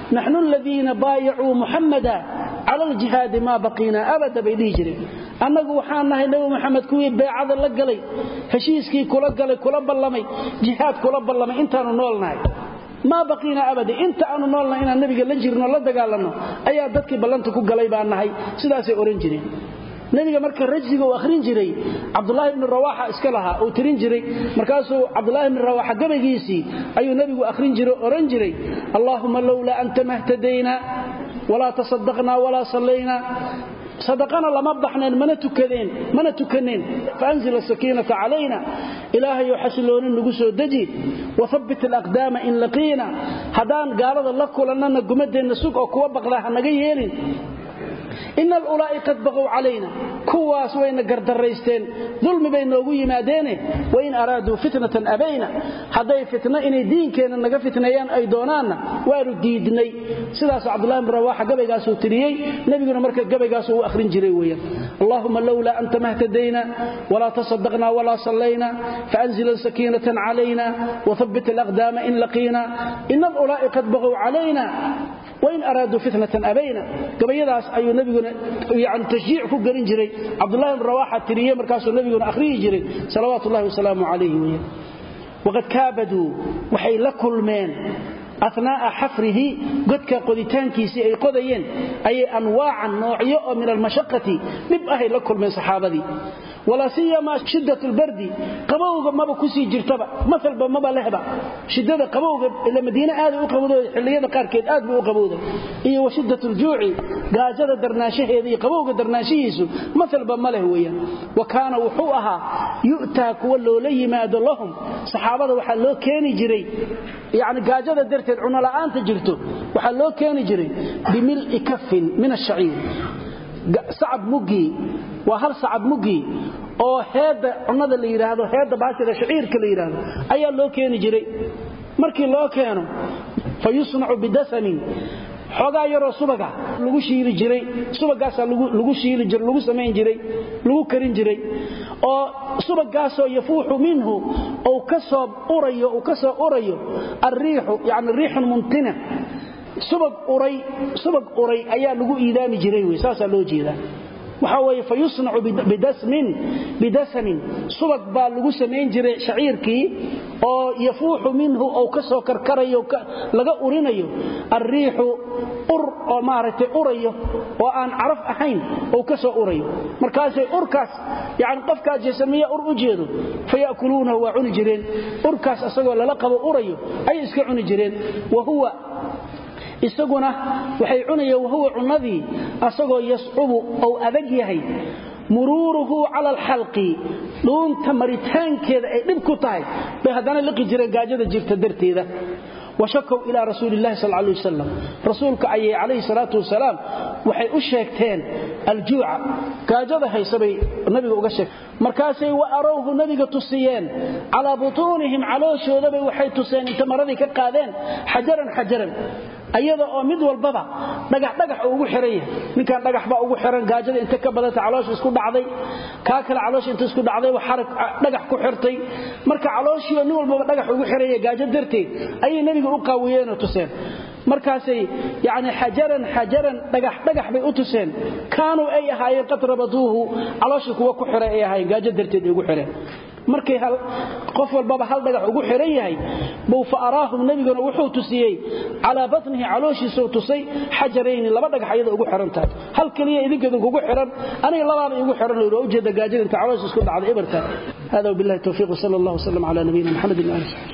نحن الذين بايعوا محمدا على الجهاد ما بقينا أبدا بيديه جري annagu waxaan nahay nabi maxamed kuwii beecada la galay heshiiskii kula galay kula ballamay jihaad kula ballamay intaanu noolnahay ma baqina abada inta aanu noolnahay inaan nabiga la jirno la dagaalano ayaa dadkii ballanta ku galay baan nahay sidaasay oran jireen nabiga marka rajsiga uu akhrin jiray Abdullah ibn Rawaha iska laha oo tirin jiray markaasuu Abdullah ibn Rawaha gabagiisi ayuu nabigu akhrin jiray oran jiray Allahumma lawla anta mahtadayna wala tasaddaqna wala sallayna صدقنا لما بحنين من تكدين من تكنين فأنزل السكينة علينا إلهي يحسلون النقص الدجي وثبت الأقدام إن لقينا هدان قارض الله كلنا نقمد النسوق أو كوابق لها نقيين إن الأولئك قد بغوا علينا كواس وين قرد الرئيستين ظلم بين نوغي مادينه وإن أرادوا فتنة أبينا هذا فتنة إن دين كان نقا فتنيان أي دونانا وارو ديدني سلاس عبد الله بن رواحة قبقاسو تريي نبينا مركز قبقاسو أخرين جريويا اللهم لولا أنت ما اهتدينا ولا تصدقنا ولا صلينا فأنزل سكينة علينا وثبت الأقدام إن لقينا إن الأولئك قد بغوا علينا وإن أرادوا فتنة أبينا قبل يدعس أي نبينا يعني تشجيع كقرين جري عبد الله بن رواحة تريي مركز نبينا أخرين جري صلوات الله وسلامه عليه ويا وقد كابدوا وحي لكل من أثناء حفره قد كقدتان كيسي أي قديين أي أنواع نوعية من المشقة نبقى لكل من صحابتي ولا سيما شدة البرد قبوغ ما بكسي جرتبا مثل ما بلهبا شدة قبوغ إلى مدينة آذي وقبوض حلية قاركيد آذي وقبوض إيه وشدة الجوع قاجد درناشيه ذي قبوغ درناشيسو مثل ما لهويا وكان وحوها يؤتى كولو لي ما أدلهم صحابة وحلو كاني جري يعني قاجد درتد عنا لآن تجرتو وحلو كاني جري بملء كف من الشعير صعب مقي وهل صعب مقي oo heeda cunada la yiraahdo heeda baashida shaciirka la yiraahdo ayaa loo keeni jiray markii loo keeno fayusna'u bidasamin xogaa yaro subaga lagu shiili jiray subagaas lagu lagu shiili jiray lagu sameyn jiray lagu karin jiray oo subagaas oo yafuuxu minhu oo kasoo urayo oo kasoo urayo arriixu yaani riixun muntina subag uray subag uray ayaa lagu iidaami jiray way saasa loo jeedaa waxa way fayusna'u bidasmin bidasmin subag baa lagu sameyn jiray shaciirkii oo yafuuxu minhu oo ka soo karkarayo laga urinayo arriixu ur oo maartay urayo oo aan caraf ahayn oo ka soo urayo markaas ay urkaas yaani qofka jeesamiya ur u jeedo fayakuluuna wa cuni jireen urkaas asagoo lala qabo urayo ay iska cuni jireen wa huwa isaguna waxay cunayeen wahuwa cunadii asagoo yas'ubu oo adag yahay mururuhu ala alhalqi doonta maritaankeeda ay dib ku tahay bay hadana liqi jireen gaajada jirta darteeda washakaw ila rasuulillaah sallallahu alayhi wasallam rasuulka ayay alayhi salatu wasalam waxay u sheegteen aljuuca gaajada haysabay nabiga uga sheeg markaasay wa arawhu nabiga tusiyeen ala butunihim calooshooda bay waxay tuseen inta maradii ka qaadeen hajaran hajaran ayada oo mid walbaba dhagax dhagax ugu xiray ninka dhagax ba ugu xiran gaajada inta ka badata caloosh isku dhacday ka kala caloosh inta isku dhacday wax xarag dhagax ku xirtay marka calooshiyo nin walbaba dhagax ugu xiray gaajada darteed ayay nabiga u qaawiyeen oo tuseen markaasay yaani hajaran hajaran dhagax dhagax bay u tuseen kaanu ay ahaayeen qad rabaduhu calooshi kuwa ku xiray ay ahaayeen gaajada darteed ugu xireen markay hal qof walba hal dhagax ugu xiran yahay buu faaraahum nabiguna wuxuu tusiyay ala batnihi calooshiisa tusay hajareen laba dhagax ayada ugu xirantahay hal kaliya idinkeedu ugu xiran aniga labaan ugu xiran oo ujeeda gaajada inta calooshiisa isku dhacday ibarta hada billahi tawfiiq sallallahu alayhi wa sallam ala nabiyina muhammad